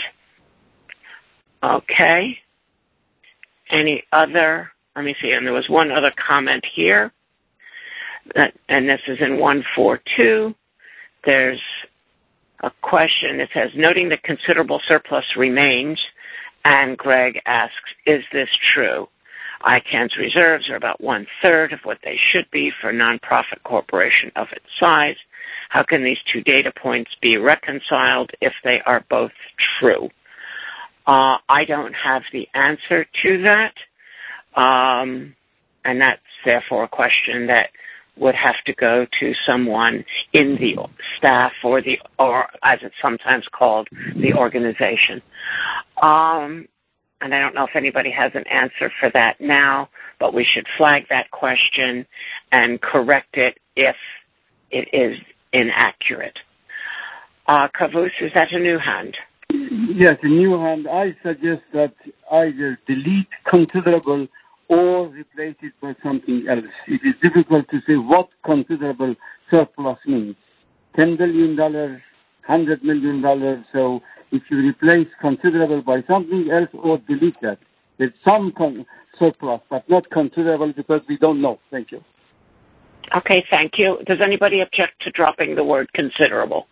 Okay. Any other? Let me see. And there was one other comment here, that, and this is in one forty-two. There's a question that says, noting that considerable surplus remains, and Greg asks, is this true? I CAN's reserves are about one-third of what they should be for a nonprofit corporation of its size. How can these two data points be reconciled if they are both true? Uh, I don't have the answer to that, um, and that's therefore a question that would have to go to someone in the staff or the, or as it's sometimes called, the organization. Um, and I don't know if anybody has an answer for that now, but we should flag that question and correct it if it is inaccurate. Uh, Kavus, is that a new hand? Yes, a new hand. I suggest that either delete considerable or replace it by something else. It is difficult to say what considerable surplus means. ten billion dollars, one hundred million dollars. So if you replace considerable by something else or delete that, there's some con- surplus, but not considerable because we don't know. Thank you. Okay, thank you. Does anybody object to dropping the word considerable?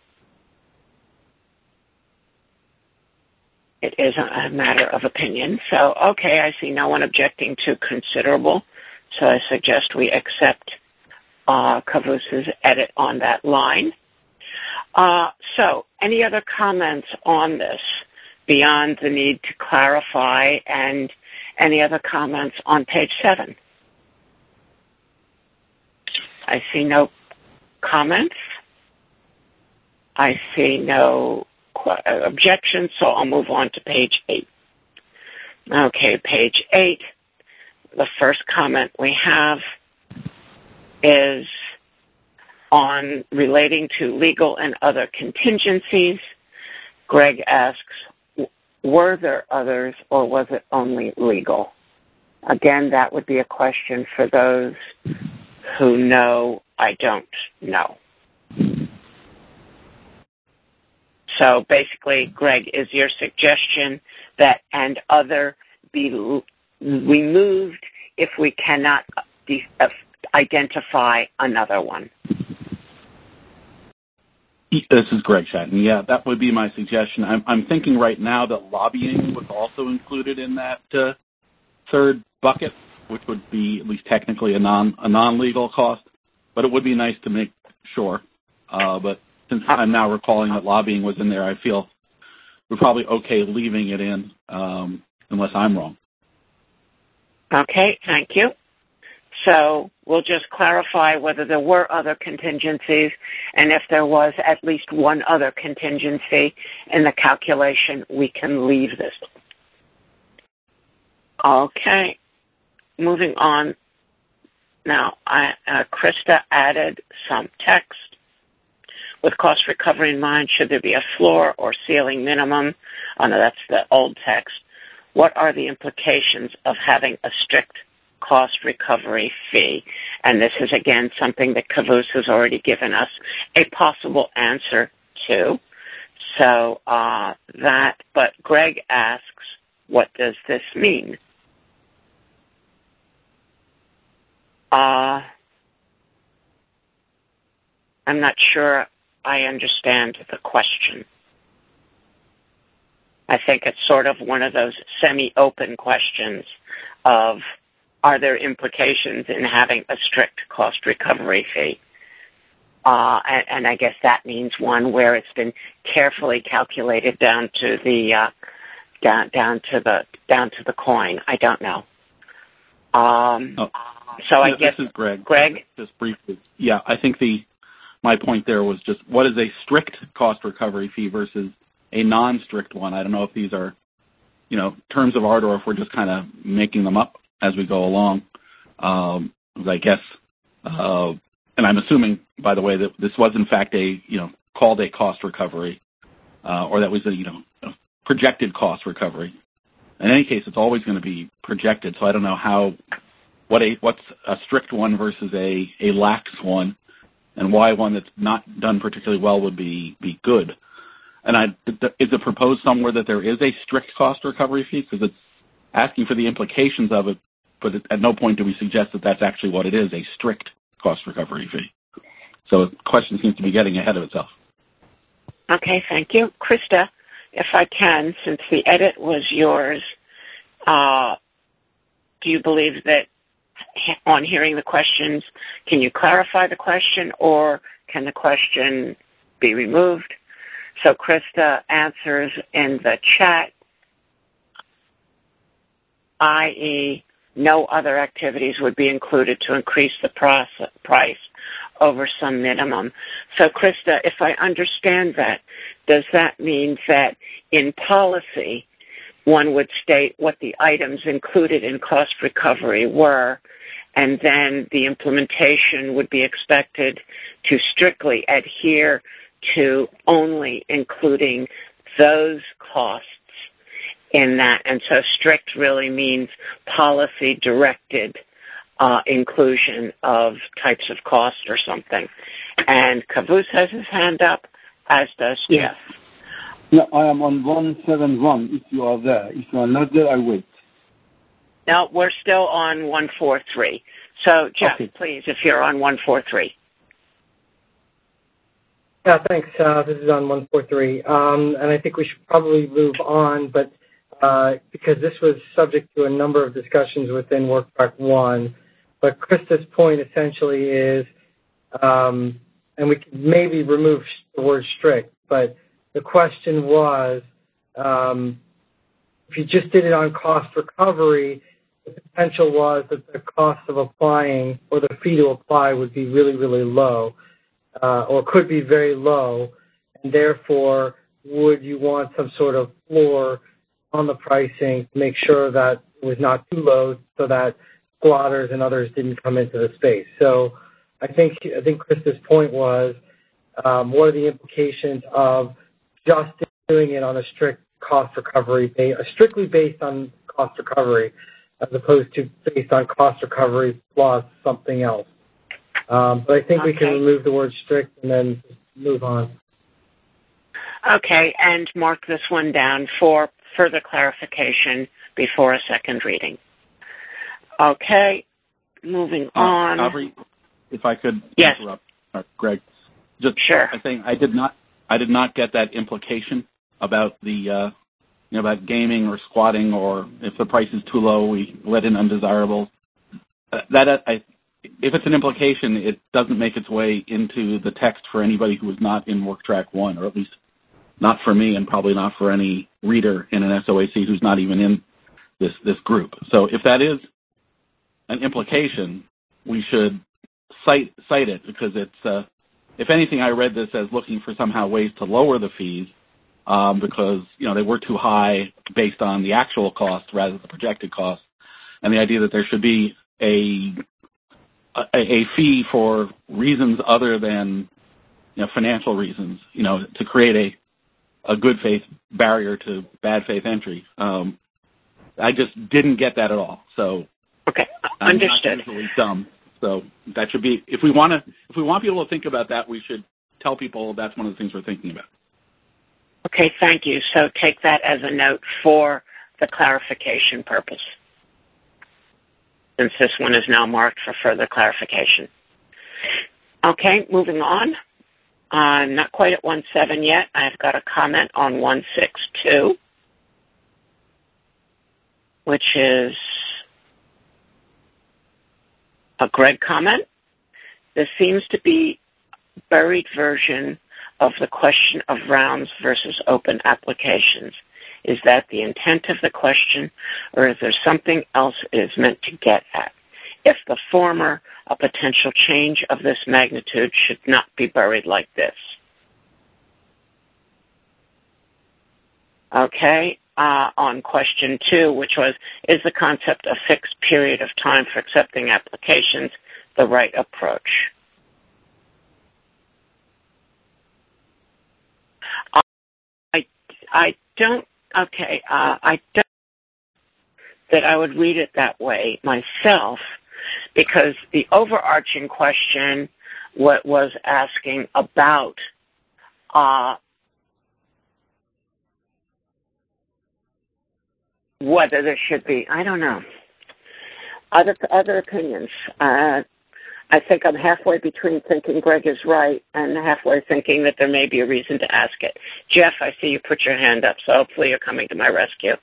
It is a matter of opinion. So, okay, I see no one objecting to considerable. So I suggest we accept uh, Kavus's edit on that line. Uh, so, any other comments on this beyond the need to clarify, and any other comments on page seven? I see no comments. I see no qu- objections, so I'll move on to page eight. Okay, page eight. The first comment we have is on relating to legal and other contingencies. Greg asks, were there others or was it only legal? Again, that would be a question for those who know. I don't know. So basically, Greg, is your suggestion that and other be removed if we cannot de- identify another one? This is Greg Shatton. Yeah, that would be my suggestion. I'm, I'm thinking right now that lobbying was also included in that uh, third bucket, which would be at least technically a non a non-legal cost. But it would be nice to make sure. Uh, but since I'm now recalling that lobbying was in there, I feel we're probably okay leaving it in, um, unless I'm wrong. Okay, thank you. So we'll just clarify whether there were other contingencies, and if there was at least one other contingency in the calculation, we can leave this. Okay, moving on. Now, I, uh, Krista added some text. With cost recovery in mind, should there be a floor or ceiling minimum? Oh, no, that's the old text. What are the implications of having a strict cost recovery fee? And this is, again, something that Kavus has already given us a possible answer to. So uh, that, but Greg asks, what does this mean? Uh, I'm not sure I understand the question. I think it's sort of one of those semi-open questions of, are there implications in having a strict cost recovery fee? Uh, and, and I guess that means one where it's been carefully calculated down to the uh, down down to the down to the coin. I don't know. Um, oh, so I this guess is Greg. Greg, just briefly, yeah, I think the my point there was just what is a strict cost recovery fee versus a non-strict one. I don't know if these are, you know, terms of art or if we're just kind of making them up as we go along. Um, I guess. Uh, And I'm assuming, by the way, that this was in fact a, you know, called a cost recovery, uh, or that was a, you know, a projected cost recovery. In any case, it's always going to be projected. So I don't know how, what a, what's a strict one versus a, a lax one, and why one that's not done particularly well would be, be good. And I, is it proposed somewhere that there is a strict cost recovery fee? Because it's asking for the implications of it, but at no point do we suggest that that's actually what it is, a strict cost recovery fee. So the question seems to be getting ahead of itself. Okay, thank you. Krista, if I can, since the edit was yours, uh, do you believe that on hearing the questions, can you clarify the question or can the question be removed? So Krista answers in the chat, that is, no other activities would be included to increase the process, price over some minimum. So, Krista, if I understand that, does that mean that in policy, one would state what the items included in cost recovery were, and then the implementation would be expected to strictly adhere to only including those costs in that, and so strict really means policy-directed uh, inclusion of types of cost or something. And Caboose has his hand up, as does yes. Jeff. No, I am on one seven one, if you are there. If you are not there, I wait. No, we're still on one four three. So, Jeff, okay. please, if you're on one four three. Yeah, thanks. Uh, this is on one four three. Um, and I think we should probably move on, but Uh, because this was subject to a number of discussions within WorkTrack one. But Krista's point essentially is, um, and we could maybe remove the word strict, but the question was, um, if you just did it on cost recovery, the potential was that the cost of applying or the fee to apply would be really, really low, uh, or could be very low, and therefore would you want some sort of floor on the pricing to make sure that it was not too low so that squatters and others didn't come into the space. So I think I think Krista's point was, um, what are the implications of just doing it on a strict cost recovery, strictly based on cost recovery, as opposed to based on cost recovery plus something else. Um, but I think okay. we can remove the word strict and then move on. Okay, and mark this one down for further clarification before a second reading. Okay, moving uh, on. Aubrey, if I could yes. interrupt, uh, Greg. Just sure. I think I did not. I did not get that implication about the, uh, you know, about gaming or squatting, or if the price is too low, we let in undesirables. Uh, that uh, I, if it's an implication, it doesn't make its way into the text for anybody who is not in WorkTrack one, or at least not for me, and probably not for any reader in an S O A C who's not even in this this group. So if that is an implication, we should cite cite it, because it's, uh, if anything, I read this as looking for somehow ways to lower the fees, um, because, you know, they were too high based on the actual cost rather than the projected cost, and the idea that there should be a a, a fee for reasons other than, you know, financial reasons, you know, to create a a good faith barrier to bad faith entry. Um, I just didn't get that at all. So okay, I'm understood. not usually dumb. So that should be, if we want to, if we want people to think about that, we should tell people that's one of the things we're thinking about. Okay, thank you. So take that as a note for the clarification purpose, since this one is now marked for further clarification. Okay, moving on. I'm not quite at one seven yet. I've got a comment on one six two, which is a Greg comment. This seems to be buried version of the question of rounds versus open applications? Is that the intent of the question, or is there something else it is meant to get at? If the former, a potential change of this magnitude should not be buried like this. Okay, uh, on question two, which was, is the concept of fixed period of time for accepting applications the right approach? I, I don't, okay, uh, I don't that I would read it that way myself, because the overarching question what was asking about uh, whether there should be, I don't know, other other opinions. Uh, I think I'm halfway between thinking Greg is right and halfway thinking that there may be a reason to ask it. Jeff, I see you put your hand up, so hopefully you're coming to my rescue.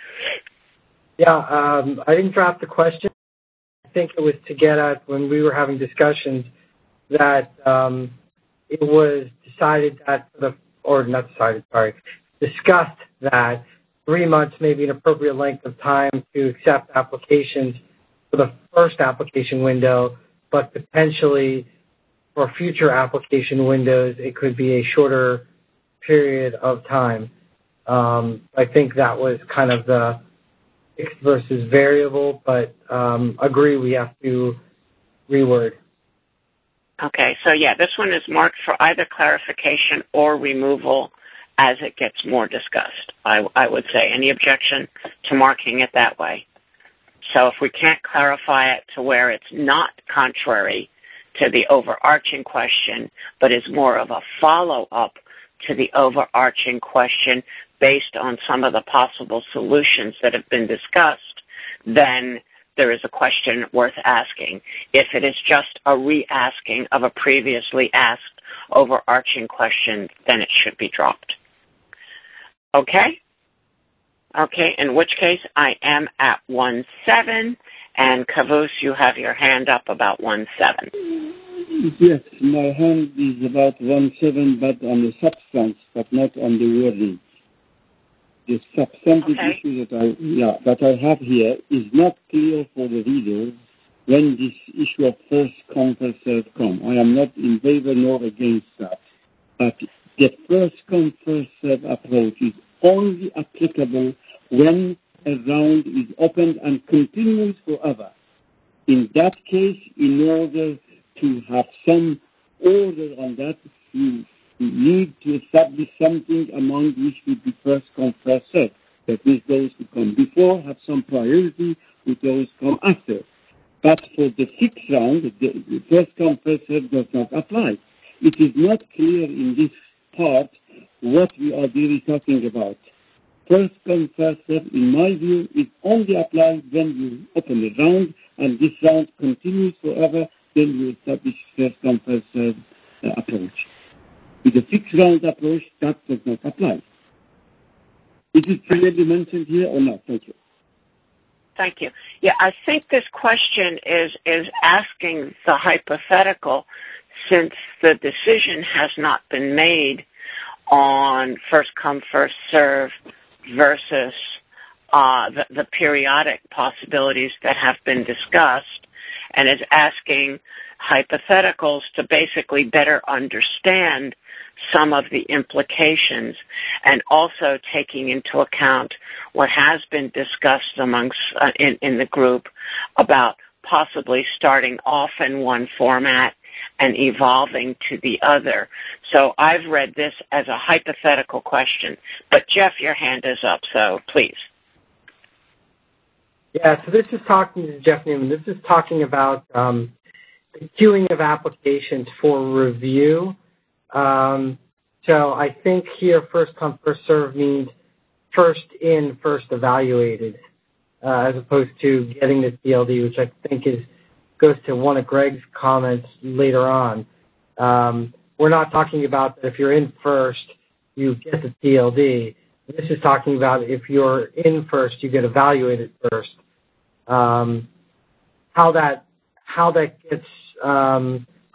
Yeah, um, I didn't drop the question. I think it was to get at, when we were having discussions, that um, it was decided that, the, or not decided, sorry, discussed that three months may be an appropriate length of time to accept applications for the first application window, but potentially for future application windows, it could be a shorter period of time. Um, I think that was kind of the fixed versus variable, but um, agree we have to reword. Okay, so yeah, this one is marked for either clarification or removal as it gets more discussed, I, I would say. Any objection to marking it that way? So if we can't clarify it to where it's not contrary to the overarching question, but is more of a follow-up to the overarching question based on some of the possible solutions that have been discussed, then there is a question worth asking. If it is just a re-asking of a previously asked overarching question, then it should be dropped. Okay? Okay, in which case I am at one seven, and Kavus, you have your hand up about one seven. Yes, my hand is about one seven, but on the substance, but not on the wording. The substantive okay. issue that I, yeah, that I have here is not clear for the reader when this issue of first come, first served come. I am not in favor nor against that. But the first come, first served approach is only applicable when a round is opened and continues forever. In that case, in order to have some order on that, you need to establish something among which would be first come, first served. That means those who come before have some priority with those who come after. But for the sixth round, the, the first come, first served does not apply. It is not clear in this part what we are really talking about. First come, first served, in my view, is only applied when you open the round and this round continues forever, then you establish first come, first served uh, approach. With the fixed round approach, that does not apply. Is it clearly mentioned here or not? Thank you. Thank you. Yeah, I think this question is, is asking the hypothetical, since the decision has not been made on first come, first serve versus uh, the, the periodic possibilities that have been discussed, and is asking hypotheticals to basically better understand some of the implications, and also taking into account what has been discussed amongst uh, in, in the group about possibly starting off in one format and evolving to the other. So I've read this as a hypothetical question. But Jeff, your hand is up, so please. Yeah, so this is talking to Jeff Newman. This is talking about um, the queuing of applications for review. Um, so I think here first come, first serve means first in, first evaluated, uh, as opposed to getting the T L D, which I think is goes to one of Greg's comments later on. Um, we're not talking about that if you're in first, you get the T L D. This is talking about if you're in first, you get evaluated first. Um, how that how that gets um,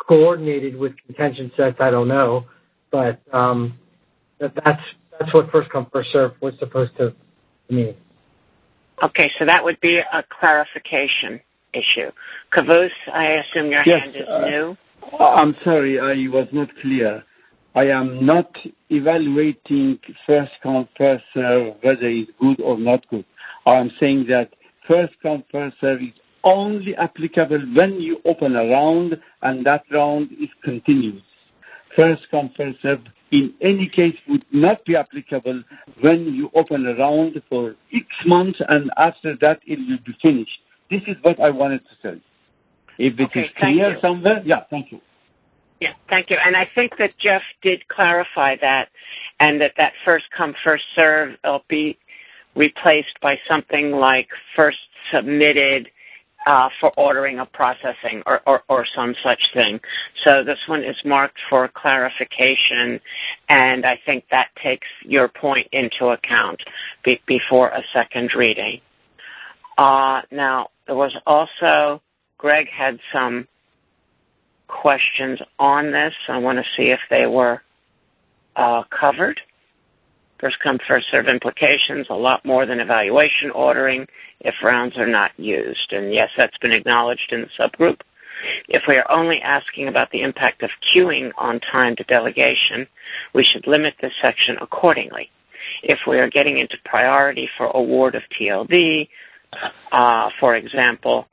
coordinated with contention sets, I don't know. But um, that, that's that's what first come, first serve was supposed to mean. Okay, so that would be a clarification issue. Caboose, I assume your yes, hand is uh, new? I'm sorry, I was not clear. I am not evaluating first come, first serve, whether it's good or not good. I'm saying that first come, first serve is only applicable when you open a round and that round is continuous. First come, first serve in any case would not be applicable when you open a round for X months and after that it will be finished. This is what I wanted to say. If it okay, is clear you. somewhere, yeah, thank you. Yeah, thank you. And I think that Jeff did clarify that, and that that first come, first serve will be replaced by something like first submitted uh, for ordering of processing or, or, or some such thing. So this one is marked for clarification, and I think that takes your point into account be, before a second reading. Uh, now, there was also, Greg had some questions on this. I want to see if they were uh, covered. First come, first serve implications, a lot more than evaluation ordering if rounds are not used. And yes, that's been acknowledged in the subgroup. If we are only asking about the impact of queuing on time to delegation, we should limit this section accordingly. If we are getting into priority for award of T L D, uh, for example,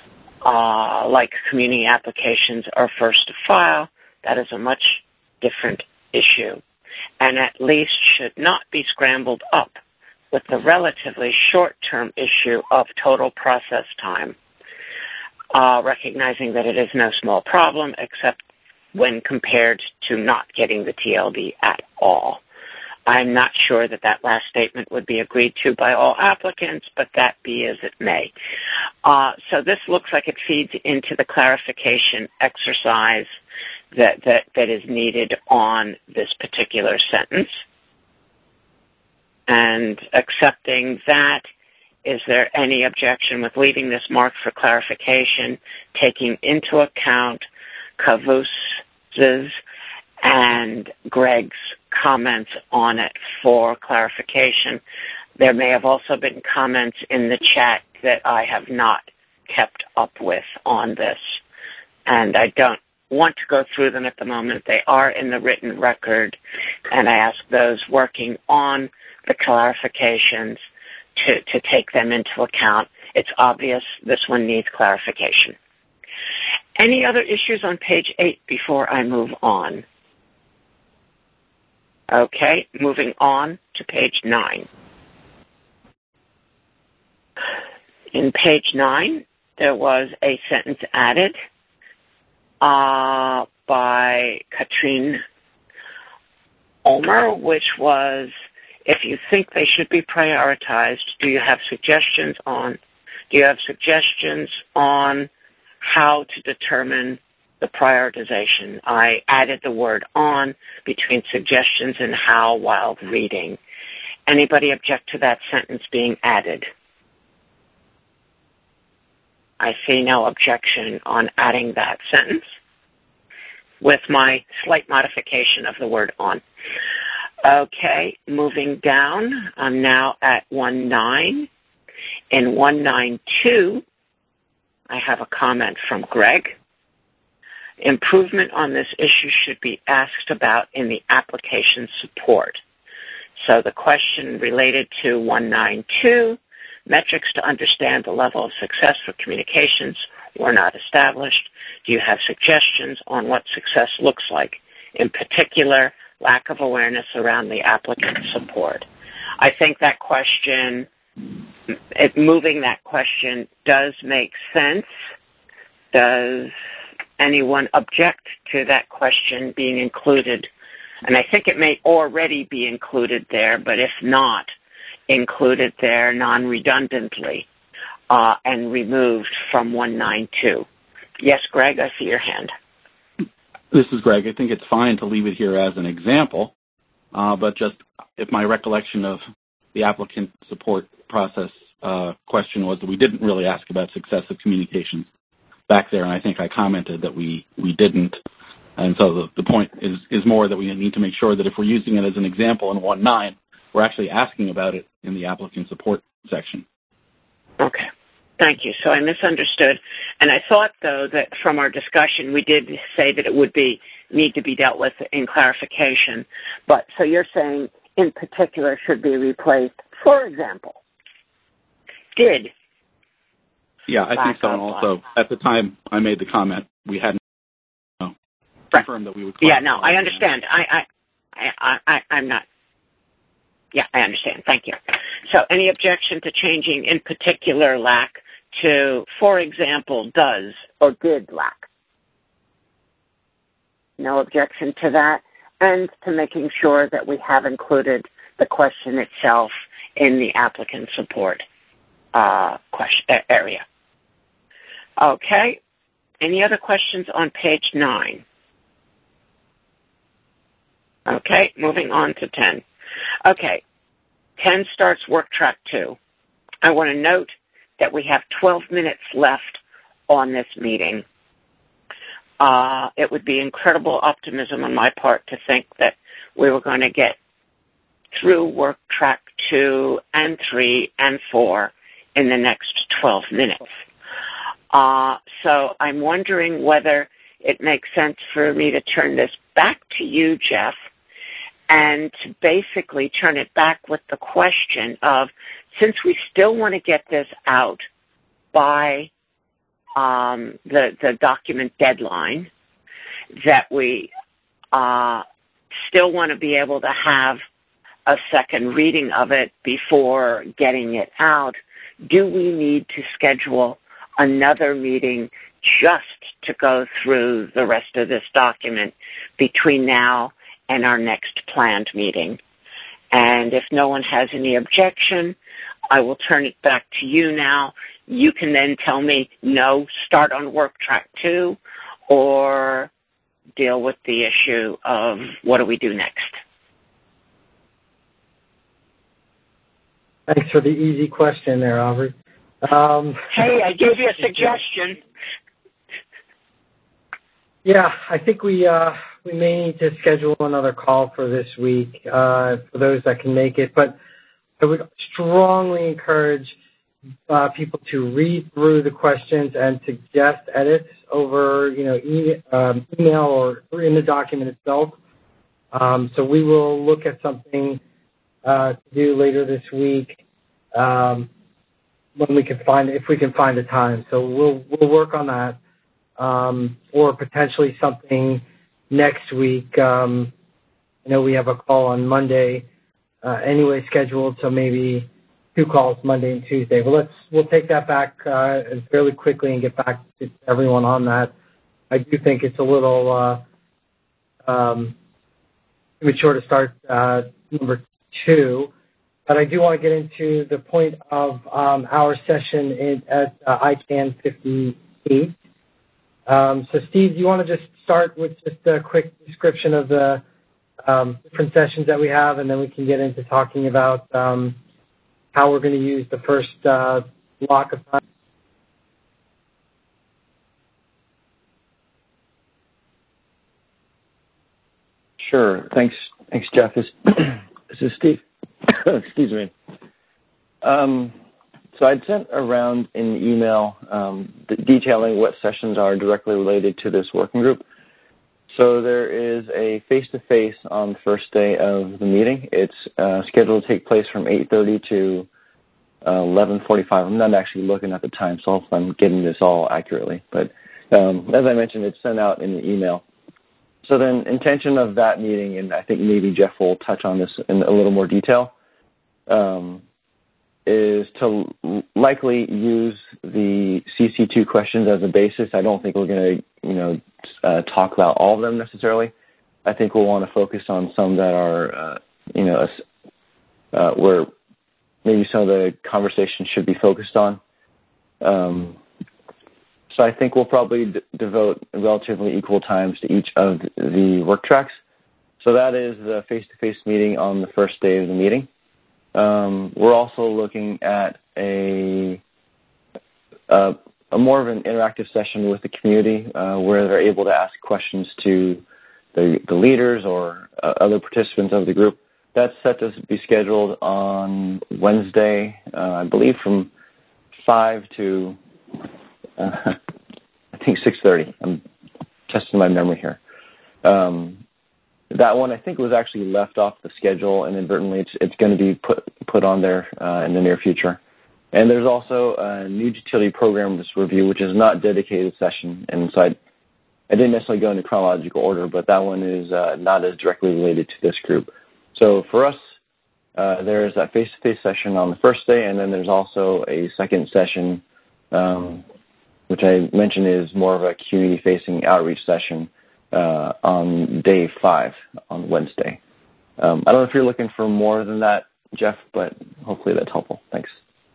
uh, like community applications or first to file, that is a much different issue, and at least should not be scrambled up with the relatively short-term issue of total process time, uh, recognizing that it is no small problem except when compared to not getting the T L D at all. I'm not sure that that last statement would be agreed to by all applicants, but that be as it may. Uh, so this looks like it feeds into the clarification exercise that, that, that is needed on this particular sentence. And accepting that, is there any objection with leaving this marked for clarification, taking into account Cavouse's and Greg's comments on it for clarification? There may have also been comments in the chat that I have not kept up with on this, and I don't want to go through them at the moment. They are in the written record, and I ask those working on the clarifications to, to take them into account. It's obvious this one needs clarification. Any other issues on page eight before I move on? Okay, moving on to page nine. In page nine, there was a sentence added uh, by Katrine Ulmer, which was, if you think they should be prioritized, do you have suggestions on, do you have suggestions on how to determine the prioritization? I added the word on between suggestions and how while reading. Anybody object to that sentence being added? I see no objection on adding that sentence with my slight modification of the word on. Okay, moving down, I'm now at one nine. In one nine two, I have a comment from Greg. Improvement on this issue should be asked about in the application support. So the question related to one nine two, metrics to understand the level of success for communications were not established. Do you have suggestions on what success looks like? In particular, lack of awareness around the applicant support. I think that question, it, moving that question does make sense. Does anyone object to that question being included? And I think it may already be included there, but if not, included there non-redundantly uh, and removed from one nine two. Yes, Greg, I see your hand. This is Greg. I think it's fine to leave it here as an example, uh, but just if my recollection of the applicant support process uh, question was that we didn't really ask about successive communications, back there, and I think I commented that we, we didn't. And so the, the point is, is more that we need to make sure that if we're using it as an example in one point nine, we're actually asking about it in the applicant support section. Okay. Thank you. So I misunderstood. And I thought, though, that from our discussion, we did say that it would be need to be dealt with in clarification. But so you're saying in particular should be replaced, for example, did. Yeah, I think so. And also, at the time I made the comment, we hadn't you know, confirmed that we would. Yeah, no, I understand. I, I, I, I, I'm not. Yeah, I understand. Thank you. So any objection to changing in particular lack to, for example, does or did lack? No objection to that. And to making sure that we have included the question itself in the applicant support uh, question area. Okay. Any other questions on page nine? Okay, moving on to ten. Okay, ten starts work track two. I want to note that we have twelve minutes left on this meeting. Uh, it would be incredible optimism on my part to think that we were going to get through work track two and three and four in the next twelve minutes. Uh, so I'm wondering whether it makes sense for me to turn this back to you, Jeff, and to basically turn it back with the question of, since we still want to get this out by um, the, the document deadline, that we uh, still want to be able to have a second reading of it before getting it out, do we need to schedule another meeting just to go through the rest of this document between now and our next planned meeting? And if no one has any objection, I will turn it back to you now. You can then tell me, no, start on work track two, or deal with the issue of what do we do next. Thanks for the easy question there, Aubrey. Um, hey, I gave you a suggestion. Yeah, I think we uh, we may need to schedule another call for this week uh, for those that can make it. But I would strongly encourage uh, people to read through the questions and suggest edits over, you know, e- um, email or in the document itself. Um, so we will look at something uh, to do later this week. Um, when we can find, if we can find a time. So we'll we'll work on that, um, or potentially something next week. Um, I know we have a call on Monday uh, anyway scheduled, so maybe two calls Monday and Tuesday. But let's we'll take that back uh, fairly quickly and get back to everyone on that. I do think it's a little uh, um, premature to start uh, number two. But I do want to get into the point of um, our session in, at uh, I CANN fifty-eight. Um, so, Steve, do you want to just start with just a quick description of the um, different sessions that we have, and then we can get into talking about um, how we're going to use the first uh, block of time? Sure. Thanks, Thanks, Jeff. This, this is Steve. Excuse me. Um, so I'd sent around an email um, detailing what sessions are directly related to this working group. So there is a face-to-face on the first day of the meeting. It's uh, scheduled to take place from eight thirty to uh, eleven forty-five. I'm not actually looking at the time, so hopefully I'm getting this all accurately. But um, as I mentioned, it's sent out in the email. So then intention of that meeting, and I think maybe Jeff will touch on this in a little more detail, um, is to likely use the C C two questions as a basis. I don't think we're going to, you know, uh, talk about all of them necessarily. I think we'll want to focus on some that are, uh, you know, uh, where maybe some of the conversation should be focused on. Um, So I think we'll probably d- devote relatively equal times to each of the work tracks. So that is the face-to-face meeting on the first day of the meeting. Um, we're also looking at a, a a more of an interactive session with the community uh, where they're able to ask questions to the, the leaders or uh, other participants of the group. That's set to be scheduled on Wednesday, uh, I believe from five to, uh, I think six thirty. I'm testing my memory here. Um, that one, I think, was actually left off the schedule inadvertently. It's, it's going to be put, put on there uh, in the near future. And there's also a new utility program review, which is not a dedicated session. And so I, I didn't necessarily go into chronological order, but that one is uh, not as directly related to this group. So for us, uh, there's that face-to-face session on the first day, and then there's also a second session, um, which I mentioned is more of a community-facing outreach session uh, on day five on Wednesday. Um, I don't know if you're looking for more than that, Jeff, but hopefully that's helpful. Thanks.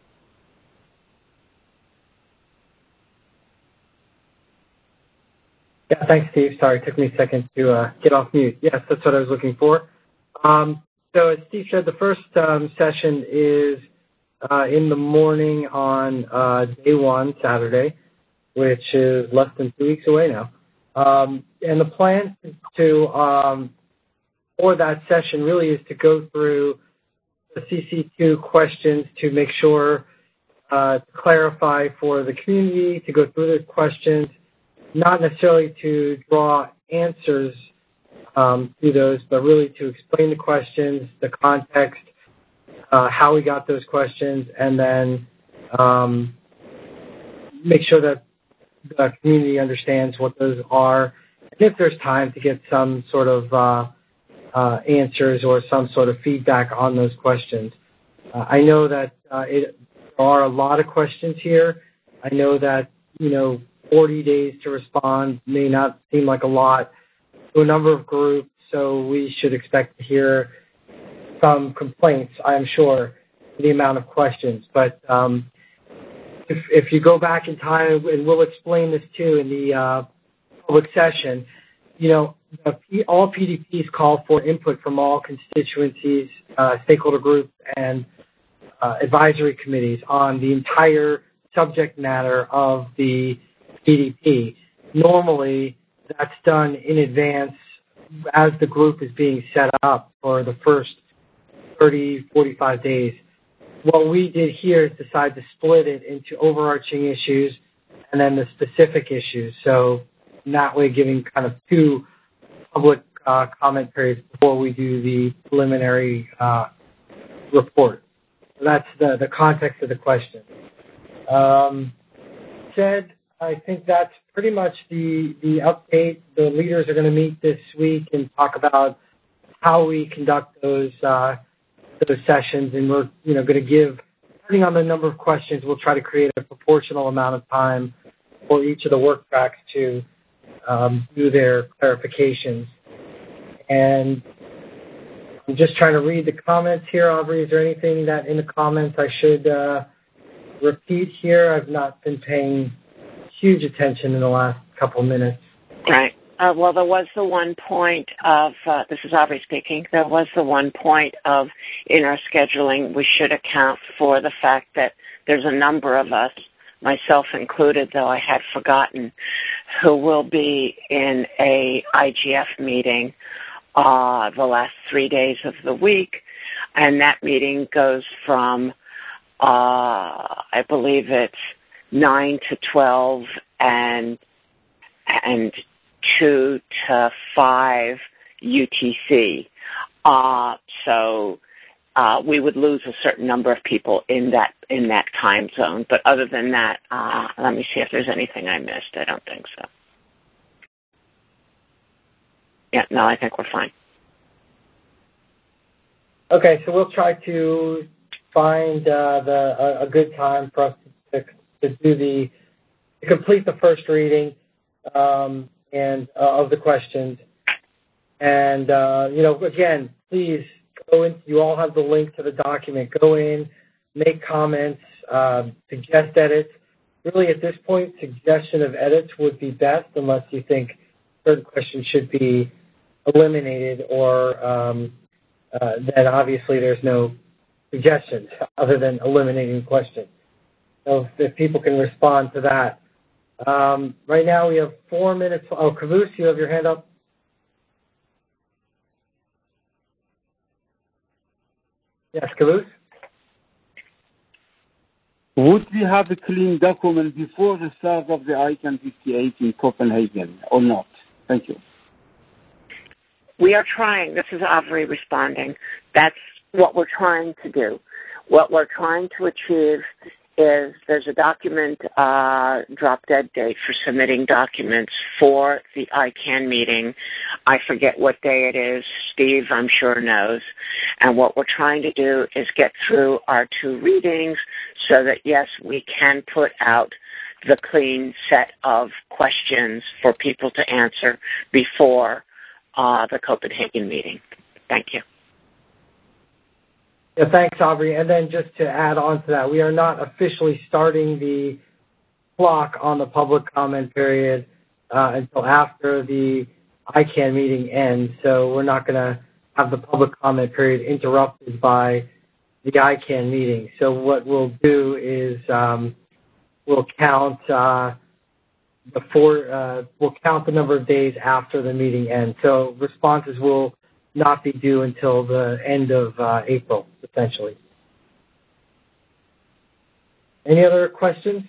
Yeah, thanks, Steve. Sorry, it took me a second to uh, get off mute. Yes, that's what I was looking for. Um, so as Steve said, the first um, session is uh, in the morning on uh, day one, Saturday, which is less than two weeks away now. Um, and the plan to um, for that session really is to go through the C C two questions to make sure uh, to clarify for the community, to go through those questions, not necessarily to draw answers um, to those, but really to explain the questions, the context, uh, how we got those questions, and then um, make sure that the community understands what those are. And if there's time to get some sort of uh, uh, answers or some sort of feedback on those questions. Uh, I know that uh, it, there are a lot of questions here. I know that, you know, forty days to respond may not seem like a lot to a number of groups, so we should expect to hear some complaints, I'm sure, for the amount of questions. But um, if, if you go back in time, and we'll explain this too in the uh, public session, you know, the, all P D Ps call for input from all constituencies, uh, stakeholder groups, and uh, advisory committees on the entire subject matter of the P D P. Normally, that's done in advance as the group is being set up for the first thirty, forty-five days. What we did here is decide to split it into overarching issues and then the specific issues. So in that way, giving kind of two public uh, comment periods before we do the preliminary uh, report. So that's the, the context of the question. Um, said, I think that's pretty much the, the update. The leaders are going to meet this week and talk about how we conduct those uh, those sessions, and we're you know going to give, depending on the number of questions, we'll try to create a proportional amount of time for each of the work tracks to um, do their clarifications. And I'm just trying to read the comments here. Aubrey, is there anything that in the comments I should uh, repeat here? I've not been paying huge attention in the last couple minutes. Right. Uh, well, there was the one point of, uh, this is Aubrey speaking, there was the one point of, in our scheduling, we should account for the fact that there's a number of us, myself included, though I had forgotten, who will be in a I G F meeting uh, the last three days of the week, and that meeting goes from, uh, I believe it's nine to twelve and and two to five U T C. Uh, so uh, we would lose a certain number of people in that in that time zone. But other than that, uh, let me see if there's anything I missed. I don't think so. Yeah, no, I think we're fine. Okay, so we'll try to find uh, the a, a good time for us to, to do the to complete the first reading um, and uh, of the questions. And uh, you know, again, please go in. You all have the link to the document. Go in, make comments, uh, suggest edits. Really, at this point, suggestion of edits would be best, unless you think certain questions should be eliminated, or um, uh, then obviously there's no suggestions other than eliminating questions. So if, if people can respond to that, Um, right now we have four minutes. Oh, Caboose, you have your hand up. Yes, Caboose? Would we have a clean document before the start of the I CANN fifty-eight in Copenhagen or not? Thank you. We are trying. This is Avery responding. That's what we're trying to do. What we're trying to achieve is there's a document uh, drop-dead date for submitting documents for the I CANN meeting. I forget what day it is. Steve, I'm sure, knows. And what we're trying to do is get through our two readings so that, yes, we can put out the clean set of questions for people to answer before uh, the Copenhagen meeting. Thank you. Yeah, thanks, Aubrey. And then just to add on to that, we are not officially starting the clock on the public comment period uh, until after the I CANN meeting ends. So we're not going to have the public comment period interrupted by the I CANN meeting. So what we'll do is um, we'll count uh, the four, uh, we'll count the number of days after the meeting ends. So responses will not be due until the end of uh, April, essentially. Any other questions?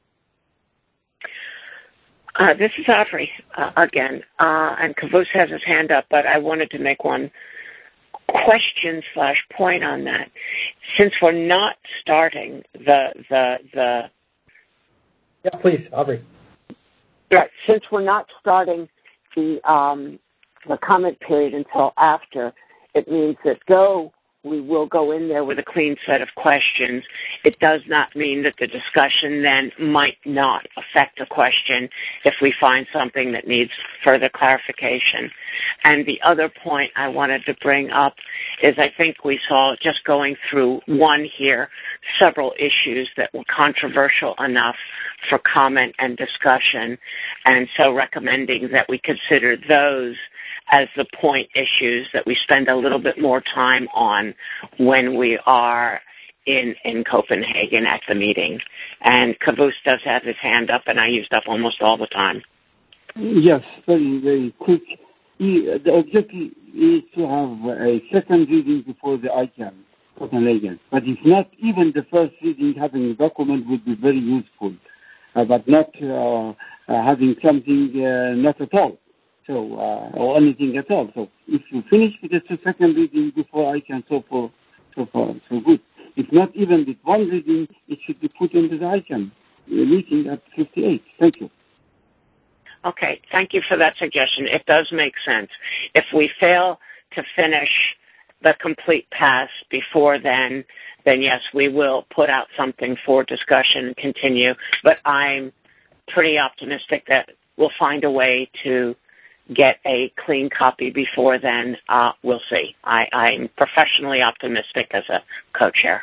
Uh, this is Audrey uh, again, uh, and Caboose has his hand up, but I wanted to make one question slash point on that. Since we're not starting the the the yeah, please, Aubrey. Right, since we're not starting the um, the comment period until after, it means that though we will go in there with a clean set of questions, it does not mean that the discussion then might not affect a question if we find something that needs further clarification. And the other point I wanted to bring up is I think we saw, just going through one here, several issues that were controversial enough for comment and discussion, and so recommending that we consider those as the point issues that we spend a little bit more time on when we are in, in Copenhagen at the meeting. And Caboose does have his hand up, and I used up almost all the time. Yes, very, very quick. The objective is to have a second reading before the I CANN Copenhagen. But if not, even the first reading, having a document would be very useful, uh, but not uh, uh, having something uh, not at all. So, uh, or anything at all. So, if you finish with the second reading before I CANN, so far, so far, so good. If not even with one reading, it should be put into the I CANN meeting at fifty-eight. Thank you. Okay, thank you for that suggestion. It does make sense. If we fail to finish the complete pass before then, then yes, we will put out something for discussion and continue. But I'm pretty optimistic that we'll find a way to get a clean copy before then. Uh, we'll see. I, I'm professionally optimistic as a co-chair.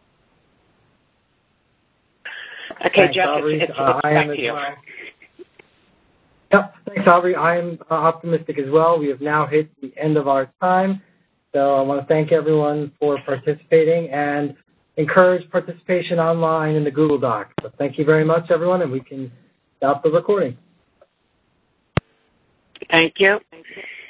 Okay, thanks, Jeff, Aubrey. it's, it's, uh, it's I back am to you. Well. Yep, thanks, Aubrey. I'm uh, optimistic as well. We have now hit the end of our time. So I want to thank everyone for participating and encourage participation online in the Google Doc. So thank you very much, everyone, and we can stop the recording. Thank you.